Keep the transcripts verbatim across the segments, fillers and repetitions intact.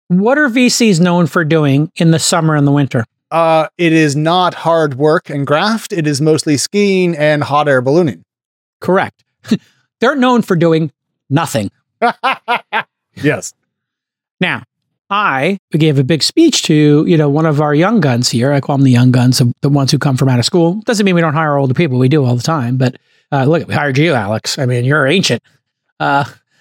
What are V Cs known for doing in the summer and the winter? Uh, it is not hard work and graft. It is mostly skiing and hot air ballooning. Correct. They're known for doing nothing. Yes. Now, I gave a big speech to, you know, one of our young guns here. I call them the young guns, the ones who come from out of school. Doesn't mean we don't hire older people. We do all the time. But uh, look, we hired you, Alex. I mean, you're ancient. Uh,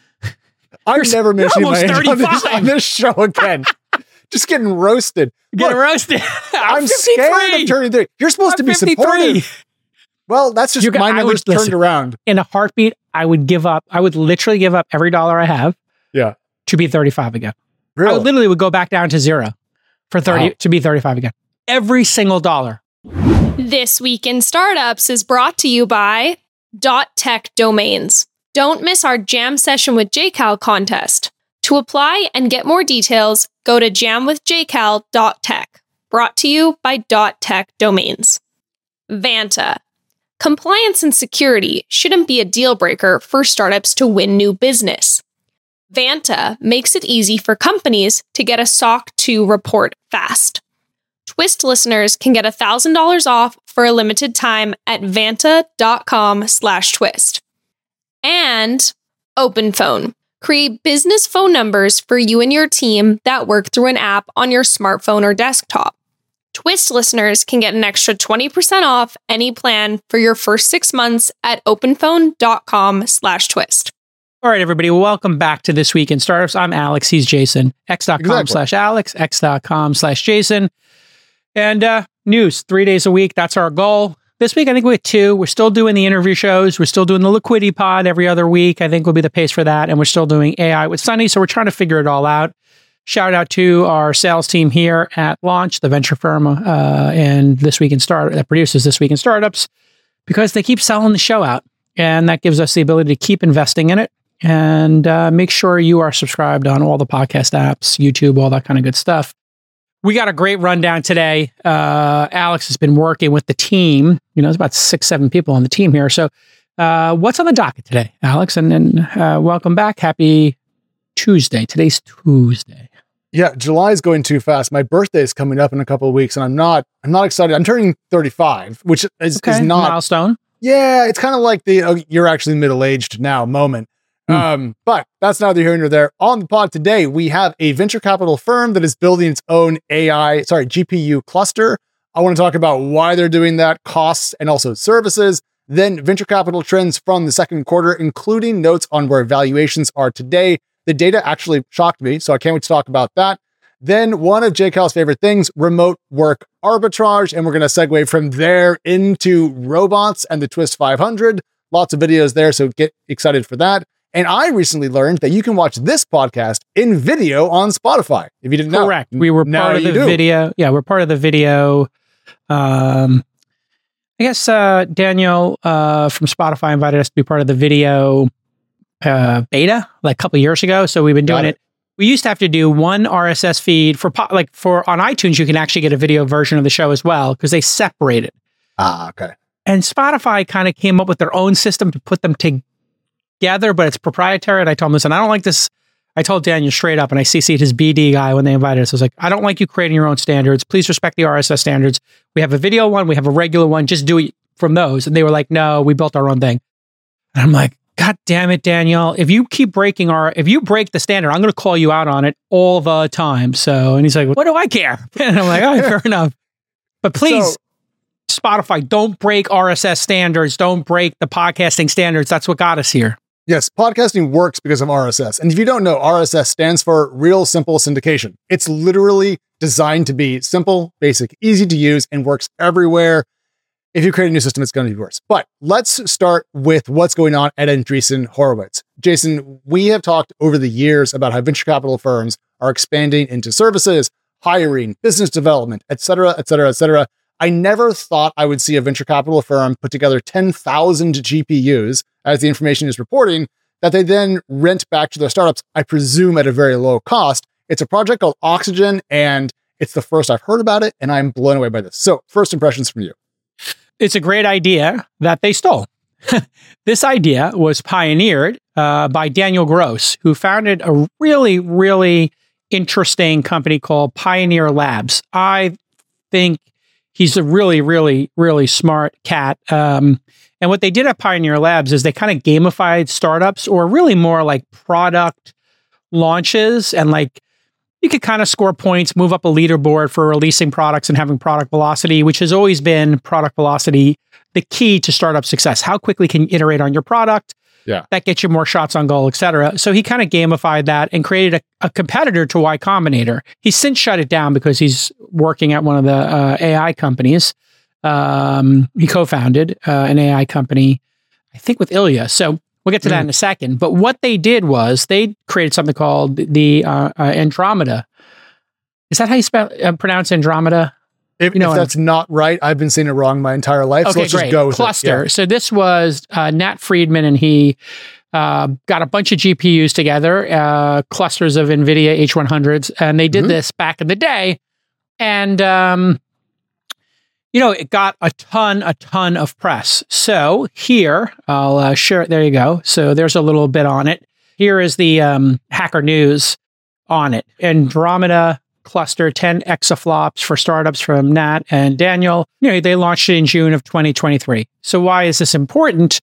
I've never mentioned my age on this, on this show again. Just getting roasted. Getting Look, roasted. I'm, I'm scared of turning thirty. You're supposed I'm to be fifty-three. supportive. Well, that's just You're, my I numbers would, turned listen, around. In a heartbeat, I would give up. I would literally give up every dollar I have. Yeah. To be thirty-five again. Really? I literally would go back down to zero for thirty Wow. to be thirty-five again. Every single dollar. This Week in Startups is brought to you by .tech Domains. Don't miss our Jam Session with J Cal contest. To apply and get more details, go to jam with j cal dot tech. Brought to you by .tech Domains. Vanta. Compliance and security shouldn't be a deal breaker for startups to win new business. Vanta makes it easy for companies to get a S O C two report fast. Twist listeners can get one thousand dollars off for a limited time at vanta.com slash twist. And OpenPhone. Create business phone numbers for you and your team that work through an app on your smartphone or desktop. Twist listeners can get an extra twenty percent off any plan for your first six months at openphone.com slash twist. All right, everybody. Welcome back to This Week in Startups. I'm Alex. He's Jason. X.com Exactly. slash Alex. X.com slash Jason. And uh, news, three days a week. That's our goal. This week, I think we had two. We're still doing the interview shows. We're still doing the Liquidity Pod every other week. I think will be the pace for that. And we're still doing A I with Sunny. So we're trying to figure it all out. Shout out to our sales team here at Launch, the venture firm, uh, and This Week in Start that produces This Week in Startups, because they keep selling the show out. And that gives us the ability to keep investing in it. And uh, make sure you are subscribed on all the podcast apps, YouTube, all that kind of good stuff. We got a great rundown today. Uh, Alex has been working with the team. You know, there's about six, seven people on the team here. So uh, what's on the docket today, Alex? And then uh, welcome back. Happy Tuesday. Today's Tuesday. Yeah, July is going too fast. My birthday is coming up in a couple of weeks, and I'm not. I'm not excited. I'm turning thirty-five, which is, Okay, is not milestone. Yeah, it's kind of like the uh, you're actually middle aged now moment. Mm. Um, but that's neither here nor there. On the pod today, we have a venture capital firm that is building its own A I, sorry, G P U cluster. I want to talk about why they're doing that, costs, and also services. Then venture capital trends from the second quarter, including notes on where valuations are today. The data actually shocked me, so I can't wait to talk about that. Then one of J Cal's favorite things, remote work arbitrage. And we're going to segue from there into robots and the Twist five hundred. Lots of videos there, so get excited for that. And I recently learned that you can watch this podcast in video on Spotify. If you didn't know. Correct. We were Now part of you the do. video. Yeah, we're part of the video. Um, I guess uh, Daniel uh, from Spotify invited us to be part of the video uh, beta like a couple years ago. So we've been doing Got it. it. We used to have to do one R S S feed for po- like for on iTunes. You can actually get a video version of the show as well because they separate it. Ah, okay. And Spotify kind of came up with their own system to put them together, but it's proprietary. And I told him, listen, I don't like this. I told Daniel straight up, and I C C'd his B D guy when they invited us. I was like, I don't like you creating your own standards. Please respect the R S S standards. We have a video one. We have a regular one. Just do it from those. And they were like, no, we built our own thing. And I'm like, God damn it, Daniel. If you keep breaking our, if you break the standard, I'm going to call you out on it all the time. So, and he's like, what do I care? And I'm like, all right, fair enough. But please, So- Spotify, don't break R S S standards. Don't break the podcasting standards. That's what got us here. Yes, podcasting works because of R S S. And if you don't know, R S S stands for Real Simple Syndication. It's literally designed to be simple, basic, easy to use, and works everywhere. If you create a new system, it's going to be worse. But let's start with what's going on at Andreessen Horowitz. Jason, we have talked over the years about how venture capital firms are expanding into services, hiring, business development, et cetera, et cetera, et cetera. I never thought I would see a venture capital firm put together ten thousand G P Us, as the information is reporting, that they then rent back to their startups, I presume at a very low cost. It's a project called Oxygen, and it's the first I've heard about it, and I'm blown away by this. So first impressions from you. It's a great idea that they stole. This idea was pioneered uh, by Daniel Gross, who founded a really, really interesting company called Pioneer Labs. I think he's a really, really, really smart cat. Um, and what they did at Pioneer Labs is they kind of gamified startups, or really more like product launches, and like you could kind of score points, move up a leaderboard for releasing products and having product velocity, which has always been product velocity, the key to startup success. How quickly can you iterate on your product? Yeah. That gets you more shots on goal, et cetera. So he kind of gamified that and created a, a competitor to Y Combinator. He's since shut it down because he's working at one of the uh, A I companies. Um, he co-founded uh, an A I company, I think with Ilya. So we'll get to that mm. in a second. But what they did was they created something called the uh, uh, Andromeda. Is that how you spell, uh, pronounce Andromeda? If, you know if that's I'm, not right, I've been saying it wrong my entire life. Okay, so let's great. just go with Cluster. it. Yeah. So this was uh, Nat Friedman, and he uh, got a bunch of G P Us together, uh, clusters of NVIDIA H one hundreds, and they did mm-hmm. this back in the day. And, um, you know, it got a ton, a ton of press. So here, I'll uh, share it. There you go. So there's a little bit on it. Here is the um, Hacker News on it. Andromeda cluster, ten exaflops for startups from Nat and Daniel. You know, they launched it in June of twenty twenty-three. So why is this important?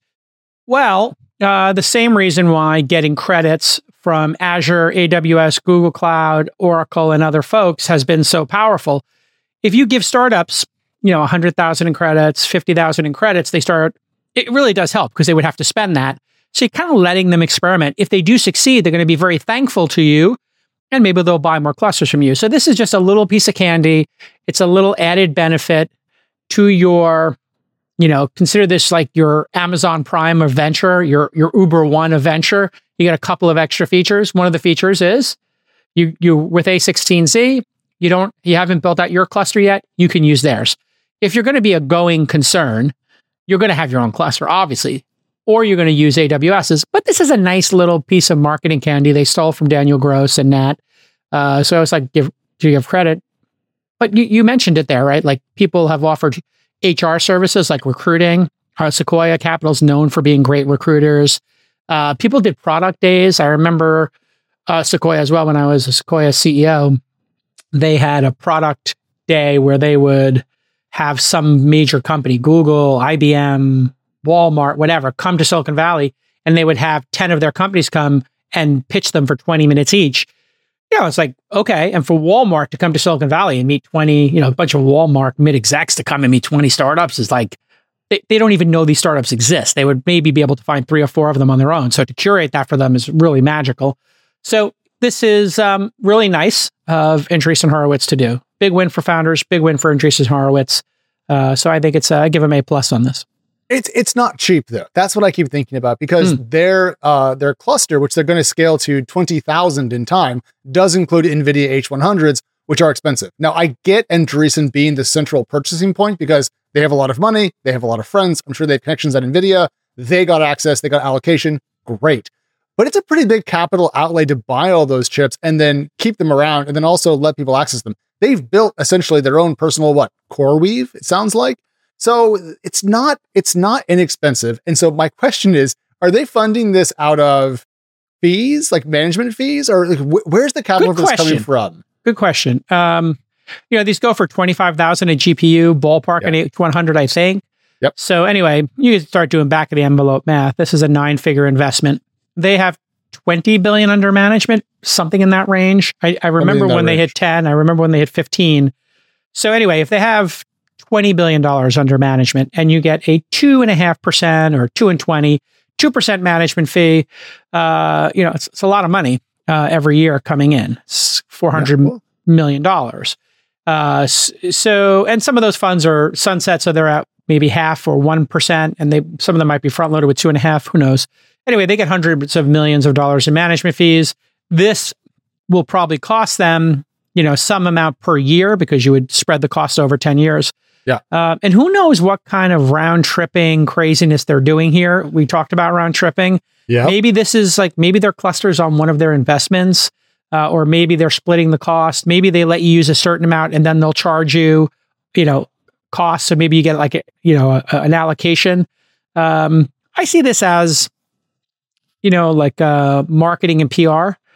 Well, uh, the same reason why getting credits from Azure, A W S, Google Cloud, Oracle, and other folks has been so powerful. If you give startups, you know, one hundred thousand in credits, fifty thousand in credits, they start, it really does help because they would have to spend that. So you're kind of letting them experiment. If they do succeed, they're going to be very thankful to you, and maybe they'll buy more clusters from you. So this is just a little piece of candy. It's a little added benefit to your, you know, consider this like your Amazon Prime of venture, your, your Uber One of venture. You get a couple of extra features. One of the features is you, you with A sixteen Z, you don't, you haven't built out your cluster yet. You can use theirs. If you're going to be a going concern, you're going to have your own cluster, obviously, or you're going to use A W S's. But this is a nice little piece of marketing candy they stole from Daniel Gross and Nat. Uh, so I was like, give, do you give credit? But you, you mentioned it there, right? Like people have offered H R services like recruiting. Uh, Sequoia Capital is known for being great recruiters. Uh, people did product days. I remember uh, Sequoia as well when I was a Sequoia C E O. They had a product day where they would have some major company, Google, I B M, Walmart, whatever, come to Silicon Valley, and they would have ten of their companies come and pitch them for twenty minutes each. You know, it's like, okay. And for Walmart to come to Silicon Valley and meet twenty, you know, a bunch of Walmart mid-execs to come and meet twenty startups is like, they, they don't even know these startups exist. They would maybe be able to find three or four of them on their own. So to curate that for them is really magical. So this is um, really nice of Andreessen Horowitz to do. Big win for founders, big win for Andreessen Horowitz. Uh, so I think it's, uh, I give them A plus on this. It's it's not cheap though. That's what I keep thinking about because mm. their uh, their cluster, which they're going to scale to twenty thousand in time, does include NVIDIA H one hundreds, which are expensive. Now I get Andreessen being the central purchasing point because they have a lot of money, they have a lot of friends. I'm sure they have connections at NVIDIA. They got access, they got allocation. Great. But it's a pretty big capital outlay to buy all those chips and then keep them around and then also let people access them. They've built essentially their own personal, what, CoreWeave, it sounds like. So it's not, it's not inexpensive. And so my question is, are they funding this out of fees, like management fees, or like, wh- where's the capital that's coming from? Good question. Um, you know, these go for twenty-five thousand a G P U, ballpark yeah. an H one hundred, I think. Yep. So anyway, you can start doing back of the envelope math. This is a nine figure investment. They have twenty billion under management, something in that range. I, I remember when range. they hit ten. I remember when they hit fifteen. So anyway, if they have twenty billion dollars under management and you get a two and a half percent or two and twenty, two percent management fee, uh, you know, it's, it's a lot of money uh, every year coming in. It's four hundred yeah, cool. million dollars. Uh, so, and some of those funds are sunset, so they're at maybe half or one percent, and they some of them might be front loaded with two and a half. Who knows? Anyway, they get hundreds of millions of dollars in management fees. This will probably cost them, you know, some amount per year because you would spread the cost over ten years. Yeah. Uh, and who knows what kind of round tripping craziness they're doing here. We talked about round tripping. Yeah. Maybe this is like, maybe their clusters on one of their investments, uh, or maybe they're splitting the cost. Maybe they let you use a certain amount and then they'll charge you, you know, costs. So maybe you get like, a, you know, a, a, an allocation. Um, I see this as, you know, like uh, marketing and P R.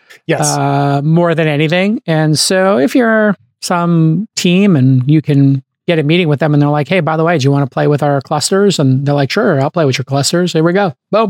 Yes. uh, more than anything. And so if you're some team and you can get a meeting with them and they're like, hey, by the way, do you want to play with our clusters? And they're like, sure, I'll play with your clusters. Here we go. Boom.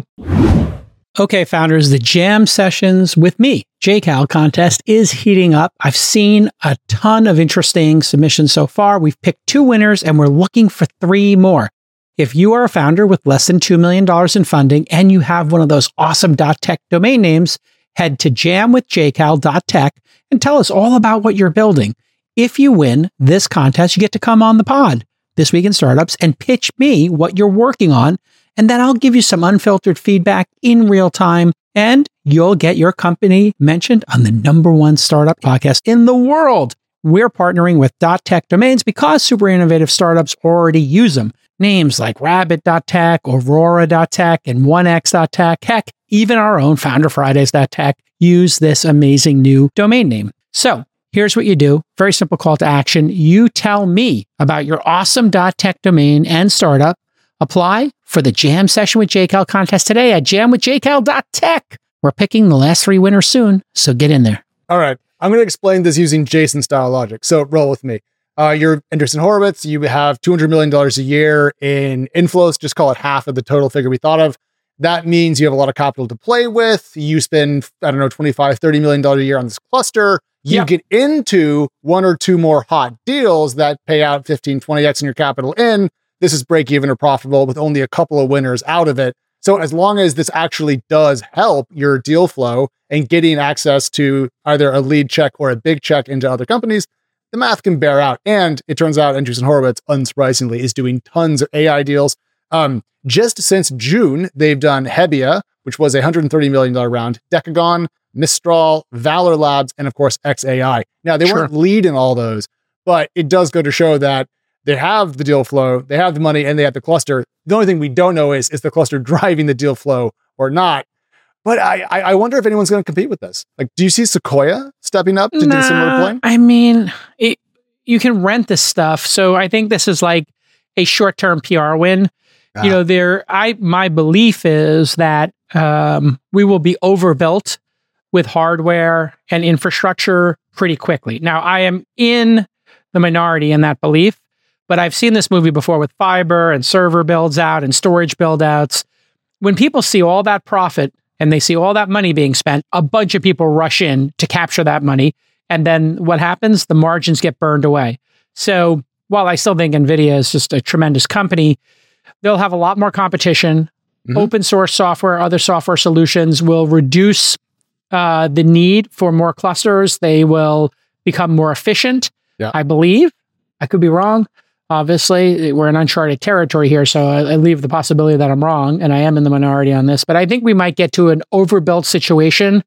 Okay, founders, the Jam Sessions with me, J Cal contest is heating up. I've seen a ton of interesting submissions so far. We've picked two winners and we're looking for three more. If you are a founder with less than two million dollars in funding and you have one of those awesome .tech domain names, head to jam with j cal dot tech and tell us all about what you're building. If you win this contest, you get to come on the pod This Week in Startups and pitch me what you're working on. And then I'll give you some unfiltered feedback in real time, and you'll get your company mentioned on the number one startup podcast in the world. We're partnering with .tech domains because super innovative startups already use them. Names like rabbit dot tech, aurora dot tech, and one x dot tech. Heck, even our own Founder Fridays dot tech use this amazing new domain name. So here's what you do. Very simple call to action. You tell me about your awesome .tech domain and startup. Apply for the Jam Session with J Cal contest today at jam with j cal dot tech. We're picking the last three winners soon, so get in there. All right. I'm going to explain this using Jason-style logic, so roll with me. Uh, you're Andreessen Horowitz. You have two hundred million dollars a year in inflows. Just call it half of the total figure we thought of. That means you have a lot of capital to play with. You spend, I don't know, twenty-five, thirty million dollars a year on this cluster. You yep. get into one or two more hot deals that pay out fifteen, twenty x in your capital in. This is break even or profitable with only a couple of winners out of it. So as long as this actually does help your deal flow and getting access to either a lead check or a big check into other companies, the math can bear out. And it turns out Andreessen Horowitz, unsurprisingly, is doing tons of A I deals. Um, just since June, they've done Hebbia, which was a one hundred thirty million dollars round, Decagon, Mistral, Valor Labs, and of course, X A I. Now, they sure. weren't lead in all those, but it does go to show that they have the deal flow, they have the money, and they have the cluster. The only thing we don't know is, is the cluster driving the deal flow or not? But I, I wonder if anyone's going to compete with this. Like, do you see Sequoia stepping up to nah, do similar play? I mean, it, you can rent this stuff. So I think this is like a short-term P R win. Ah. You know, there. I my belief is that um, we will be overbuilt with hardware and infrastructure pretty quickly. Now, I am in the minority in that belief, but I've seen this movie before with fiber and server builds out and storage build outs. When people see all that profit and they see all that money being spent, a bunch of people rush in to capture that money. And then what happens? The margins get burned away. So while I still think NVIDIA is just a tremendous company, they'll have a lot more competition. Mm-hmm. Open source software, other software solutions will reduce uh, the need for more clusters. They will become more efficient, yeah. I believe. I could be wrong. Obviously, we're in uncharted territory here, so I, I leave the possibility that I'm wrong, and I am in the minority on this. But I think we might get to an overbuilt situation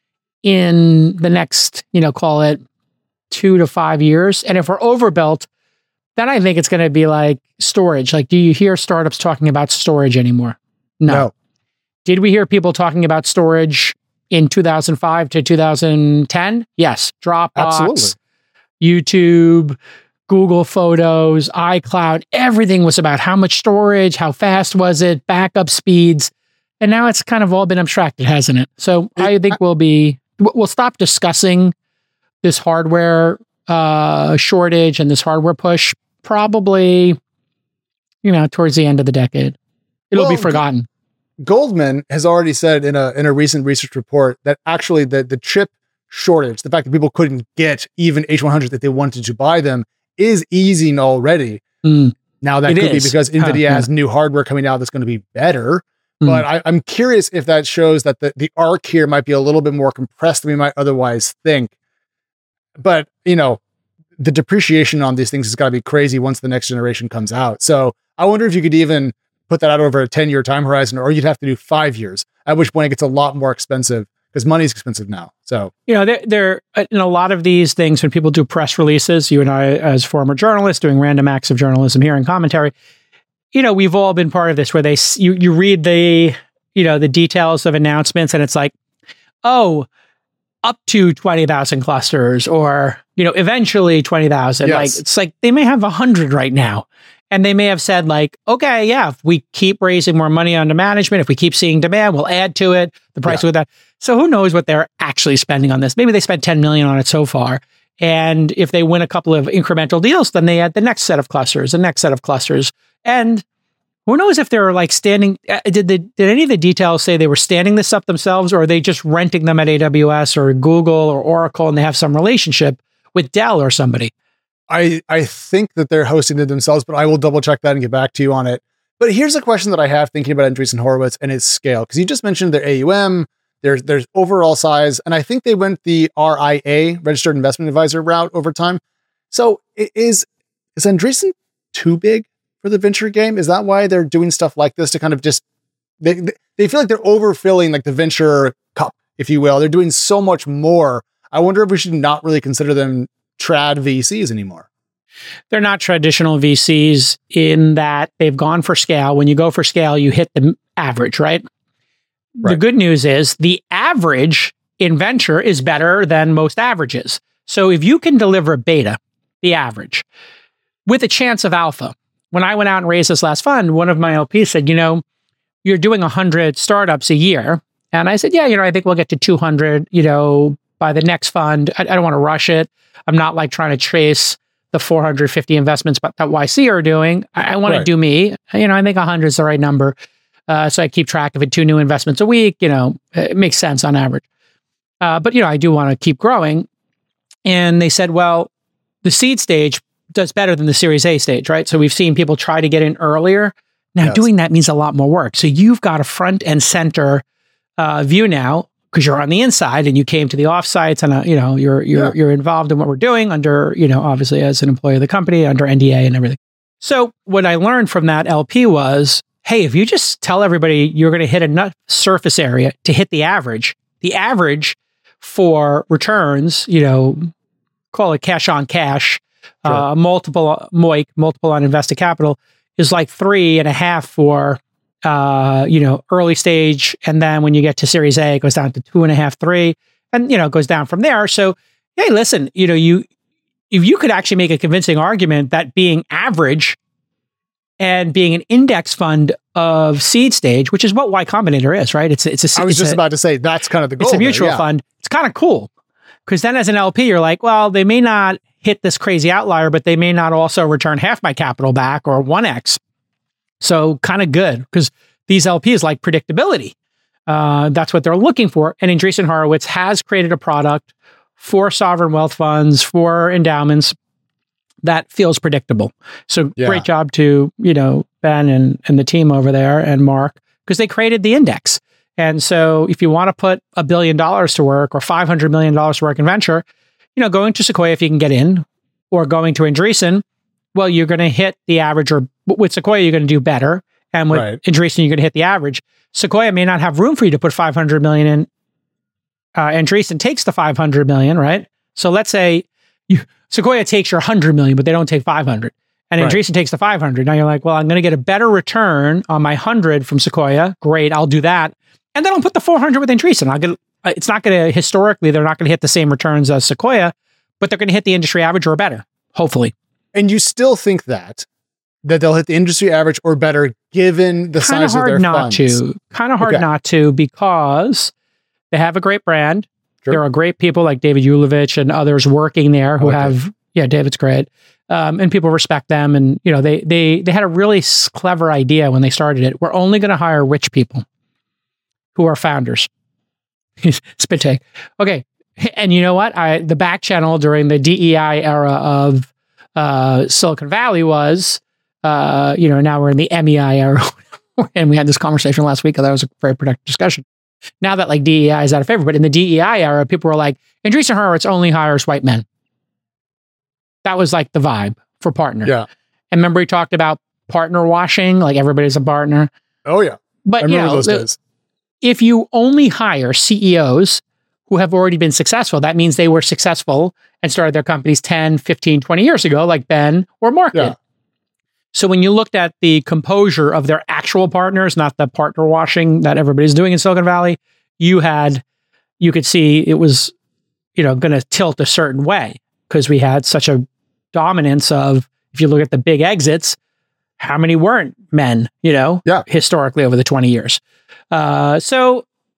in the next, you know, call it two to five years. And if we're overbuilt, then I think it's going to be like storage. Like, do you hear startups talking about storage anymore? No. no. Did we hear people talking about storage in two thousand five to two thousand ten? Yes. Dropbox, Absolutely. YouTube, Google Photos, iCloud, everything was about how much storage, how fast was it, backup speeds. And now it's kind of all been abstracted, hasn't it? So it, I think we'll be, we'll stop discussing this hardware uh, shortage and this hardware push probably, you know, towards the end of the decade. It'll well, be forgotten. Goldman has already said in a in a recent research report that actually the, the chip shortage, the fact that people couldn't get even H one hundreds if they wanted to buy them, is easing already. Mm, now that could is. be because NVIDIA huh, has yeah. new hardware coming out that's going to be better. Mm. But I, I'm curious if that shows that the, the arc here might be a little bit more compressed than we might otherwise think. But, you know, the depreciation on these things has got to be crazy once the next generation comes out. So I wonder if you could even put that out over a ten-year time horizon, or you'd have to do five years, at which point it gets a lot more expensive because money's expensive now. So, you know, there, there, in a lot of these things, when people do press releases, you and I, as former journalists doing random acts of journalism here in commentary, you know, we've all been part of this where they, you, you read the, you know, the details of announcements and it's like, oh, up to twenty thousand clusters, or, you know, eventually twenty thousand. Yes. Like, it's like, they may have a hundred right now. And they may have said like, okay, yeah, if we keep raising more money onto management, if we keep seeing demand, we'll add to it. The price yeah. with that. So who knows what they're actually spending on this? Maybe they spent ten million on it so far. And if they win a couple of incremental deals, then they add the next set of clusters, the next set of clusters. And who knows if they're like standing, did they, did any of the details say they were standing this up themselves, or are they just renting them at A W S or Google or Oracle and they have some relationship with Dell or somebody? I, I think that they're hosting it themselves, but I will double check that and get back to you on it. But here's a question that I have thinking about Andreessen Horowitz and its scale, because you just mentioned their A U M, their, their overall size, and I think they went the R I A, Registered Investment Advisor route over time. So is, is Andreessen too big for the venture game? Is that why they're doing stuff like this to kind of just, they, they feel like they're overfilling like the venture cup, if you will. They're doing so much more. I wonder if we should not really consider them trad V Cs anymore. They're not traditional V Cs in that they've gone for scale. When you go for scale, you hit the average, right? Right. The good news is the average in venture is better than most averages. So if you can deliver beta, the average, with a chance of alpha. When I went out and raised this last fund, one of my L Ps said, you know, you're doing one hundred startups a year. And I said, yeah, you know, I think we'll get to two hundred, you know, by the next fund. I, I don't want to rush it. I'm not like trying to chase the four hundred fifty investments that Y C are doing. I, I want right. to do me. You know, I think one hundred is the right number. Uh, so I keep track of it, two new investments a week. You know, it makes sense on average. Uh, but, you know, I do want to keep growing. And they said, well, the seed stage does better than the Series A stage, right? So we've seen people try to get in earlier. Now, yes. doing that means a lot more work. So you've got a front and center uh, view now, because you're on the inside and you came to the offsites and, uh, you know, you're you're yeah. you're involved in what we're doing under, you know, obviously as an employee of the company, under N D A and everything. So what I learned from that L P was, hey, if you just tell everybody you're going to hit enough surface area to hit the average, the average for returns, you know, call it cash on cash, sure. uh, multiple M O I C, multiple on invested capital, is like three and a half for, uh, you know, early stage. And then when you get to Series A, it goes down to two and a half, three, and, you know, it goes down from there. So, hey, listen, you know, you, if you could actually make a convincing argument that being average and being an index fund of seed stage, which is what Y Combinator is, right? It's it's a. I was it's just a, about to say that's kind of the goal. It's a mutual there, yeah. fund. It's kind of cool because then as an L P, you're like, well, they may not hit this crazy outlier, but they may not also return half my capital back or one X. So kind of good because these L Ps like predictability. Uh, that's what they're looking for. And Andreessen Horowitz has created a product for sovereign wealth funds, for endowments, that feels predictable. So yeah. great job to, you know, Ben and, and the team over there and Mark, because they created the index. And so if you want to put a billion dollars to work or five hundred million dollars to work in venture, you know, going to Sequoia if you can get in, or going to Andreessen, well, you're going to hit the average, or with Sequoia, you're going to do better. And with right. Andreessen, you're going to hit the average. Sequoia may not have room for you to put five hundred million in. Uh, Andreessen takes the five hundred million, right? So let's say you, Sequoia takes your one hundred million, but they don't take five hundred. And right. Andreessen takes the five hundred. Now you're like, well, I'm going to get a better return on my one hundred from Sequoia. Great, I'll do that. And then I'll put the four hundred with Andreessen. I'll get, it's not going to, historically, they're not going to hit the same returns as Sequoia, but they're going to hit the industry average or better, hopefully. And you still think that, that they'll hit the industry average or better given the Kinda size of their not funds? To. Kind of hard okay. not to, because they have a great brand. Sure. There are great people like David Yulovich and others working there who okay. have, yeah, David's great. Um, and people respect them. And, you know, they, they, they had a really clever idea when they started it. We're only going to hire rich people who are founders. Spit take. Okay. And you know what? I, the back channel during the D E I era of uh, Silicon Valley was, uh, you know, now we're in the M E I era. And we had this conversation last week. That was a very productive discussion. Now that like D E I is out of favor, but in the D E I era, people were like, Andreessen Horowitz only hires white men. That was like the vibe for partner. Yeah. And remember we talked about partner washing, like everybody's a partner. Oh yeah. But I you remember know, those the, days. If you only hire C E Os who have already been successful, that means they were successful and started their companies ten, fifteen, twenty years ago, like Ben or Mark yeah. did. So when you looked at the composure of their actual partners, not the partner washing that everybody's doing in Silicon Valley, you had, you could see it was, you know, going to tilt a certain way because we had such a dominance of, if you look at the big exits, how many weren't men, you know, yeah. historically over the twenty years. Uh, so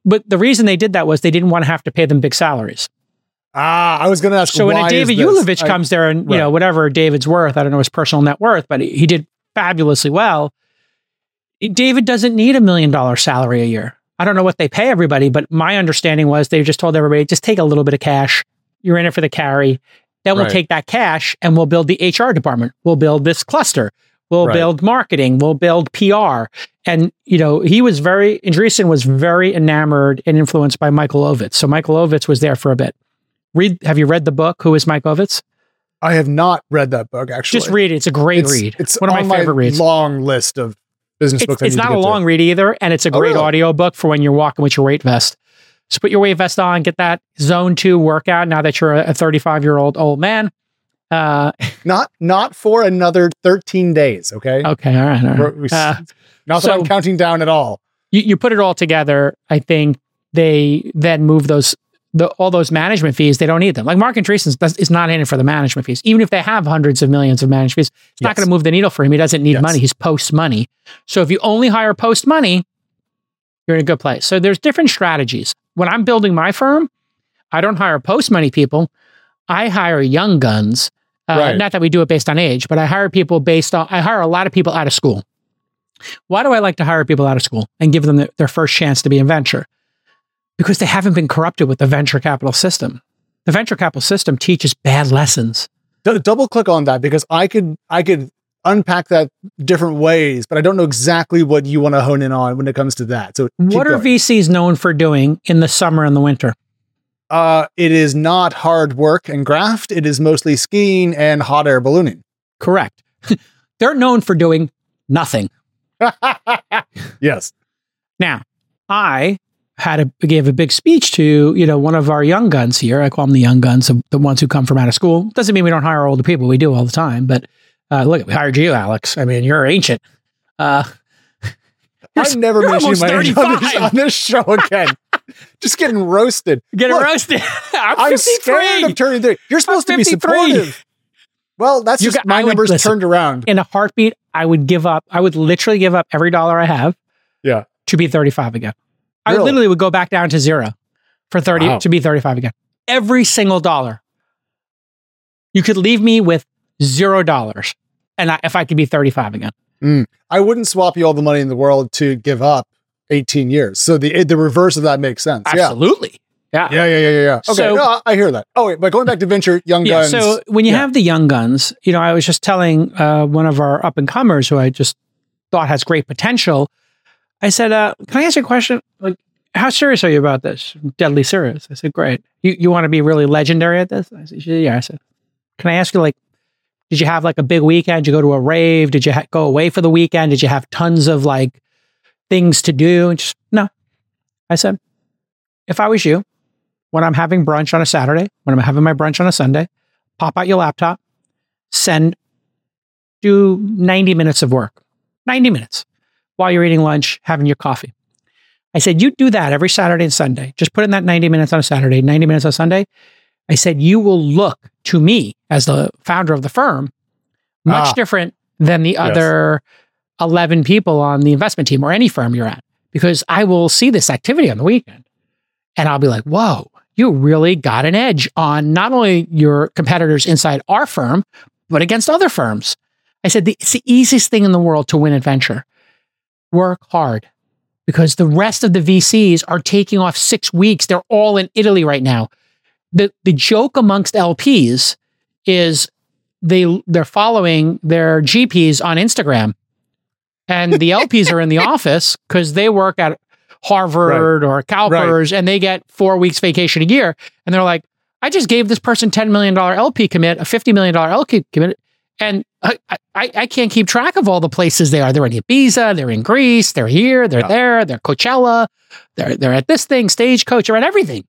but the reason they did that was they didn't want to have to pay them big salaries. Ah, I was going to ask. So when why a David is this? Ulevich I- comes there and, you right. know, whatever David's worth, I don't know his personal net worth, but he, he did fabulously well. David doesn't need a million dollar salary a year. I don't know what they pay everybody, but my understanding was they just told everybody, just take a little bit of cash. You're in it for the carry. Then we'll Right. take that cash and we'll build the H R department. We'll build this cluster. We'll Right. build marketing. We'll build P R. And, you know, he was very, Andreessen was very enamored and influenced by Michael Ovitz. So Michael Ovitz was there for a bit. Read, have you read the book? Who is Mike Ovitz? I have not read that book, actually. Just read it. It's a great it's, read. It's one of on my favorite reads. long list of business It's, books. I it's need to not a get to. long read either, and it's a Oh, great really? audio book for when you're walking with your weight vest. So put your weight vest on, get that zone two workout now that you're a thirty-five-year-old old man. Uh, Not not for another thirteen days, okay? okay, all right. All We're- right. we- Uh, not that so- I'm counting down at all. you, you put it all together, I think they then move those the all those management fees. They don't need them. Like Mark Andreessen does- is not in it for the management fees. Even if they have hundreds of millions of management fees, it's not Yes. going to move the needle for him. He doesn't need Yes. money. He's post money. So if you only hire post money, you're in a good place. So there's different strategies. When I'm building my firm, I don't hire post money people. I hire young guns. Uh, Right. Not that we do it based on age, but I hire people based on, I hire a lot of people out of school. Why do I like to hire people out of school and give them the, their first chance to be in venture? Because they haven't been corrupted with the venture capital system. The venture capital system teaches bad lessons. D- double click on that because I could I could unpack that different ways, but I don't know exactly what you want to hone in on when it comes to that. So keep What are going. V Cs known for doing in the summer and the winter? Uh, it is not hard work and graft. It is mostly skiing and hot air ballooning. Correct. They're known for doing nothing. Yes. Now, I had a gave a big speech to, you know, one of our young guns here. I call them the young guns, the, the ones who come from out of school. Doesn't mean we don't hire older people. We do all the time. But uh, look, we hired you, Alex. I mean, you're ancient. Uh, I've never you're mentioned my almost age on this, thirty-five. on this show again. Just getting roasted. Getting Look, roasted. I'm, I'm fifty-three. scared of turning thirty. You're supposed to be fifty-three. supportive. Well, that's You just got- my I would- numbers listen. turned around. In a heartbeat, I would give up. I would literally give up every dollar I have. Yeah. To be thirty-five again. I Really? literally would go back down to zero for thirty Wow. to be thirty-five again. Every single dollar. You could leave me with zero dollars, and I, if I could be thirty-five again. I wouldn't swap you all the money in the world to give up eighteen years. So the the reverse of that makes sense. Yeah. Absolutely. Yeah. Yeah, yeah, yeah, yeah, yeah. Okay, So- no, I hear that. Oh, wait, but going back to venture, young Yeah. guns. So when you yeah. have the young guns, you know, I was just telling uh, one of our up and comers who I just thought has great potential. I said, uh, "Can I ask you a question? Like, how serious are you about this? Deadly serious." I said, "Great. You you want to be really legendary at this?" I said, "Yeah." I said, "Can I ask you, like, did you have like a big weekend? Did you go to a rave? Did you ha- go away for the weekend? Did you have tons of like things to do?" And just no. I said, "If I was you, when I'm having brunch on a Saturday, when I'm having my brunch on a Sunday, pop out your laptop, send, do ninety minutes of work, ninety minutes while you're eating lunch, having your coffee." I said, you do that every Saturday and Sunday. Just put in that ninety minutes on a Saturday, ninety minutes on a Sunday. I said, you will look to me as the founder of the firm much Ah. different than the Yes. other eleven people on the investment team or any firm you're at, because I will see this activity on the weekend and I'll be like, whoa, you really got an edge on not only your competitors inside our firm, but against other firms. I said, the, it's the easiest thing in the world to win at venture. Work hard, because the rest of the V Cs are taking off six weeks. They're all in Italy right now. The the joke amongst L Ps is they, they're following their G Ps on Instagram. And the L Ps are in the office because they work at Harvard or CalPERS and they get four weeks vacation a year. And they're like, I just gave this person ten million dollars L P commit, a fifty million dollars L P commit. And I, I, I can't keep track of all the places they are. They're in Ibiza, they're in Greece, they're here, they're Yeah. there, they're Coachella, they're they're at this thing, Stagecoach, they're at everything.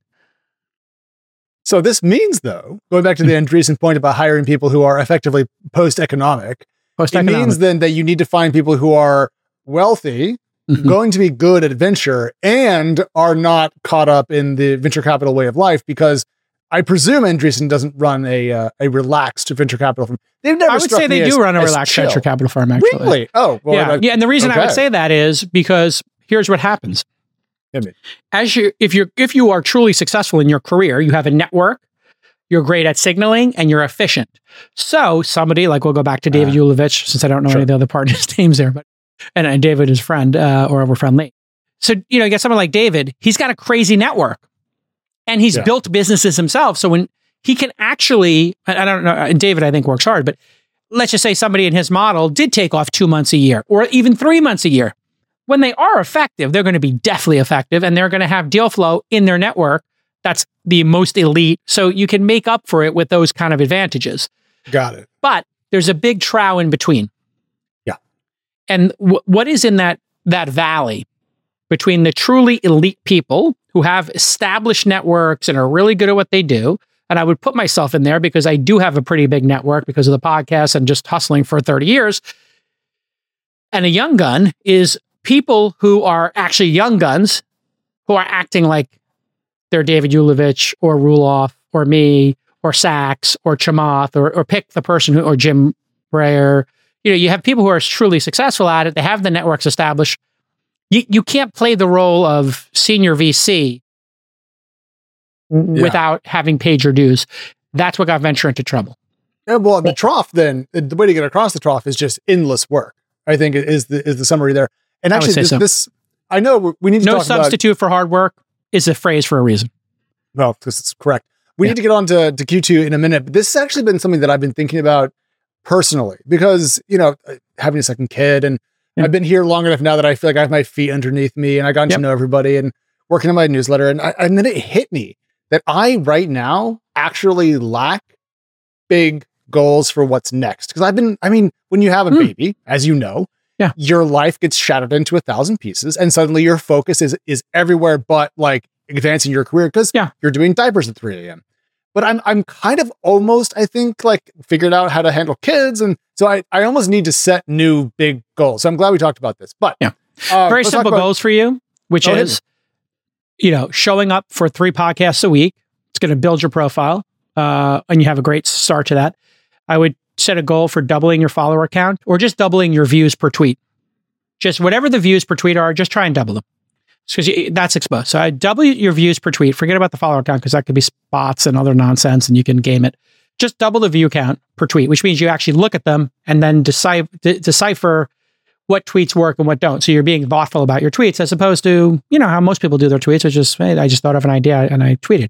So this means, though, going back to the Andreessen point about hiring people who are effectively post-economic, it Post-economic. means then that you need to find people who are wealthy, Mhm. going to be good at venture, and are not caught up in the venture capital way of life, because I presume Andreessen doesn't run a uh, a relaxed venture capital firm. They've never I would struck say me they as- do run a as relaxed chill. venture capital firm, actually. Really? Oh, well, yeah. that- yeah. And the reason I would okay. say that is because here's what happens. Hit me. As you, if you're, if you are truly successful in your career, you have a network, you're great at signaling, and you're efficient. So somebody like, we'll go back to David uh, Ulevich, since I don't know sure. any of the other partners' names there, but, and, and David is friend, uh, or we're friendly. So, you know, you get someone like David, he's got a crazy network and he's yeah. built businesses himself. So when he can actually, I don't know, David, I think works hard, but let's just say somebody in his model did take off two months a year or even three months a year. When they are effective, they're going to be definitely effective and they're going to have deal flow in their network that's the most elite. So you can make up for it with those kind of advantages. Got it. But there's a big trough in between. Yeah. And w- what is in that that valley between the truly elite people who have established networks and are really good at what they do? And I would put myself in there because I do have a pretty big network because of the podcast and just hustling for thirty years. And a young gun is people who are actually young guns who are acting like they're David Ulevich or Roelof or me or Sachs or Chamath or, or pick the person who, or Jim Breyer. You know, you have people who are truly successful at it. They have the networks established. You, you can't play the role of senior V C yeah. without having paid your dues. That's what got venture into trouble. Yeah, well, the trough then, the way to get across the trough is just endless work, I think is the is the summary there. And actually, this, so. this, I know we need to no talk substitute about, for hard work is a phrase for a reason. Well, because it's correct. We yeah. need to get on to, to Q two in a minute, but this has actually been something that I've been thinking about personally because, you know, having a second kid and yeah. I've been here long enough now that I feel like I have my feet underneath me and I got yep. to know everybody and working on my newsletter. And, I, and then it hit me that I right now actually lack big goals for what's next. Because I've been, I mean, when you have a mm. baby, as you know, yeah. your life gets shattered into a thousand pieces and suddenly your focus is is everywhere but like advancing your career because yeah. you're doing diapers at three a.m. But I'm I'm kind of almost, I think, like figured out how to handle kids. And so I, I almost need to set new big goals. So I'm glad we talked about this. But yeah, uh, very simple about, goals for you, which oh, is, you know, showing up for three podcasts a week. It's going to build your profile. Uh, and you have a great start to that. I would set a goal for doubling your follower count or just doubling your views per tweet. Just whatever the views per tweet are, just try and double them. Because that's exposed. So I double your views per tweet. Forget about the follower count because that could be spots and other nonsense and you can game it. Just double the view count per tweet, which means you actually look at them and then decipher, de- decipher what tweets work and what don't. So you're being thoughtful about your tweets as opposed to, you know, how most people do their tweets, which is, hey, I just thought of an idea and I tweeted.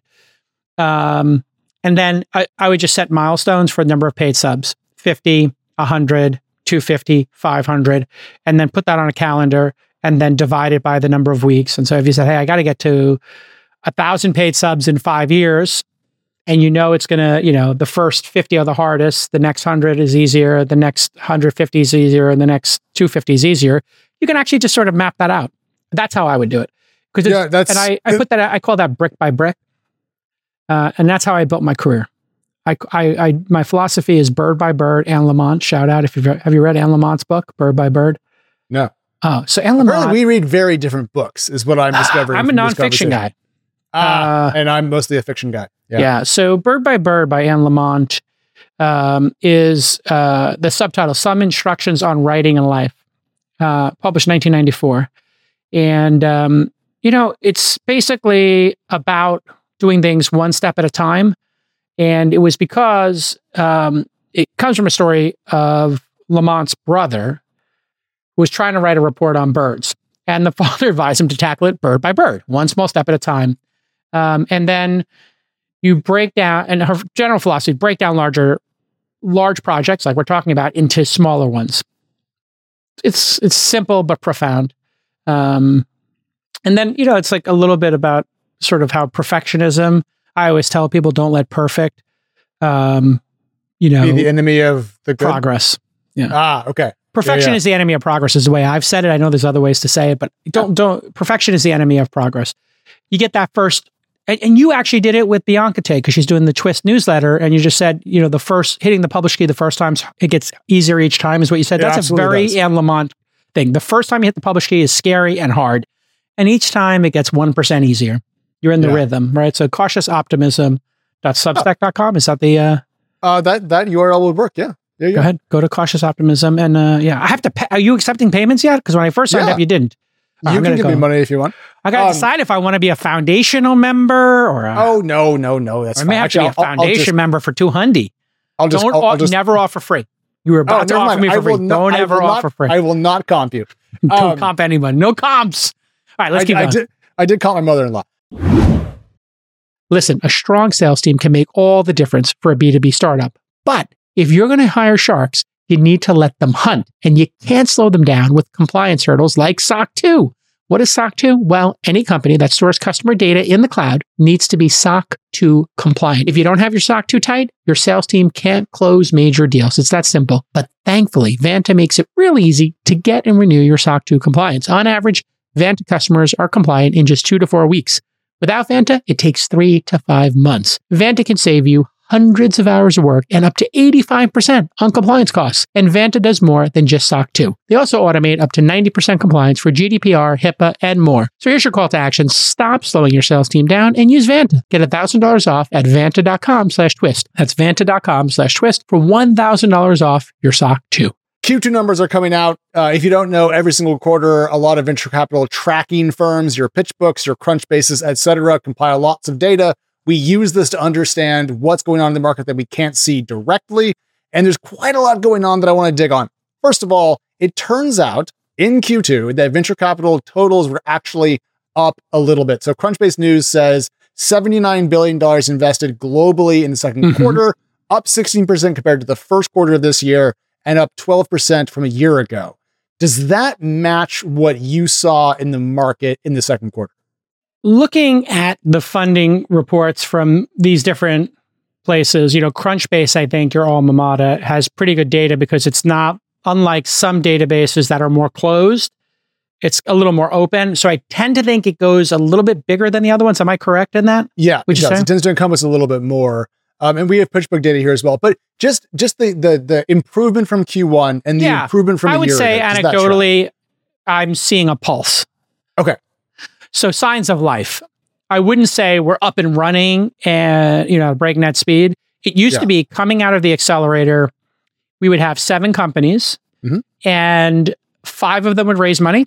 Um, and then I, I would just set milestones for the number of paid subs, fifty, one hundred, two hundred fifty, five hundred, and then put that on a calendar and then divide it by the number of weeks. And so if you said, hey, I got to get to a thousand paid subs in five years, and you know it's going to, you know, the first fifty are the hardest, the next one hundred is easier, the next one hundred fifty is easier, and the next two hundred fifty is easier, you can actually just sort of map that out. That's how I would do it. Because yeah, that's, and I, I put that, I call that brick by brick. Uh, and that's how I built my career. I, I, I, my philosophy is bird by bird. Anne Lamott, shout out if you've have you read Anne Lamott's book, Bird by Bird? No. Oh, so Anne Lamott. Apparently we read very different books, is what I'm discovering. I'm a nonfiction guy, ah, uh, and I'm mostly a fiction guy. Yeah. yeah. So Bird by Bird by Anne Lamott um, is uh, the subtitle: Some Instructions on Writing and Life, uh, published nineteen ninety-four, and um, you know it's basically about doing things one step at a time. And it was because um, it comes from a story of Lamont's brother who was trying to write a report on birds. And the father advised him to tackle it bird by bird, one small step at a time. Um, and then you break down, and her general philosophy, break down larger, large projects like we're talking about into smaller ones. It's it's simple but profound. Um, and then, you know, it's like a little bit about sort of how perfectionism, I always tell people don't let perfect, um, you know, be the enemy of the good? Progress. Yeah. Ah, okay. Perfection yeah, yeah. is the enemy of progress is the way I've said it. I know there's other ways to say it, but don't, don't, perfection is the enemy of progress. You get that first, and, and you actually did it with Bianca Tay because she's doing the Twist newsletter. And you just said, you know, the first, hitting the publish key the first time, it gets easier each time is what you said. It That's a very does. Anne Lamott thing. The first time you hit the publish key is scary and hard. And each time it gets one percent easier. You're in the yeah. rhythm, right? So cautious optimism dot substack dot com. Is that the... Uh, uh, that, that U R L would work, yeah. There you go. Go ahead. Go to Cautious Optimism. And uh, yeah, I have to pay. Are you accepting payments yet? Because when I first signed yeah. up, you didn't. You I'm can gonna give go. me money if you want. I got to Um, decide if I want to be a foundational member or a, Oh, no, no, no. That's I may fine. have to be a Actually, I'll- I'll foundation just- member for two hundred. I'll just, Don't I'll, I'll off- just, never offer free. You were oh, about to never offer mind. me I for free. will not, Don't I ever will offer not, free. I will not comp you. Don't Um, comp anyone. No comps. All right, let's I, keep I going. did, I did comp my mother-in-law. Listen, a strong sales team can make all the difference for a B two B startup. But if you're going to hire sharks, you need to let them hunt, and you can't slow them down with compliance hurdles like S O C two. What is S O C two? Well, any company that stores customer data in the cloud needs to be S O C two compliant. If you don't have your S O C two tight, your sales team can't close major deals. It's that simple. But thankfully, Vanta makes it real easy to get and renew your S O C two compliance. On average, Vanta customers are compliant in just two to four weeks. Without Vanta, it takes three to five months. Vanta can save you hundreds of hours of work and up to eighty-five percent on compliance costs. And Vanta does more than just S O C two. They also automate up to ninety percent compliance for G D P R, HIPAA, and more. So here's your call to action. Stop slowing your sales team down and use Vanta. Get one thousand dollars off at vanta.com slash twist. That's vanta.com slash twist for one thousand dollars off your S O C two. Q two numbers are coming out. Uh, if you don't know, every single quarter, a lot of venture capital tracking firms, your PitchBooks, your Crunchbases, et cetera, compile lots of data. We use this to understand what's going on in the market that we can't see directly. And there's quite a lot going on that I want to dig on. First of all, it turns out in Q two that venture capital totals were actually up a little bit. So Crunchbase News says seventy-nine billion dollars invested globally in the second Mhm. quarter, up sixteen percent compared to the first quarter of this year, and up twelve percent from a year ago. Does that match what you saw in the market in the second quarter? Looking at the funding reports from these different places, you know, Crunchbase, I think your alma mater, has pretty good data because it's not unlike some databases that are more closed. It's a little more open. So I tend to think it goes a little bit bigger than the other ones. Am I correct in that? Yeah, Would it you does. say? It tends to encompass a little bit more. Um, and we have PitchBook data here as well. But just just the the the improvement from Q one and the Yeah, improvement from I a would year say ago, does that track? anecdotally, I'm seeing a pulse. Okay. So signs of life. I wouldn't say we're up and running and, you know, breakneck speed. It used Yeah. to be coming out of the accelerator, we would have seven companies Mhm. and five of them would raise money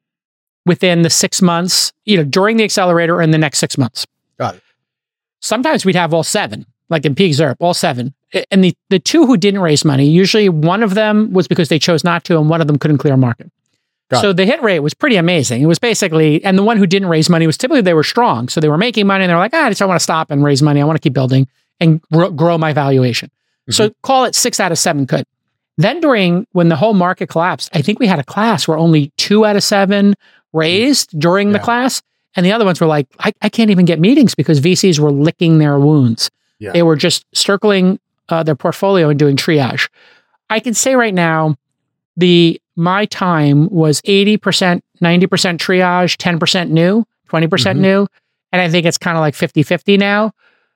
within the six months, you know, during the accelerator or in the next six months. Got it. Sometimes we'd have all seven, like in Peak Zerp, all seven. And the, the two who didn't raise money, usually one of them was because they chose not to and one of them couldn't clear a market. Got So it. the hit rate was pretty amazing. It was basically, and the one who didn't raise money was typically they were strong. So they were making money and they're like, ah, I just don't want to stop and raise money. I want to keep building and grow, grow my valuation. So call it six out of seven could. Then during, when the whole market collapsed, I think we had a class where only two out of seven raised during the Yeah. class. And the other ones were like, I, I can't even get meetings because V Cs were licking their wounds. Yeah. They were just circling uh, their portfolio and doing triage. I can say right now, the my time was eighty percent, ninety percent triage, ten percent new, twenty percent Mhm. new. And I think it's kind of like fifty-fifty now.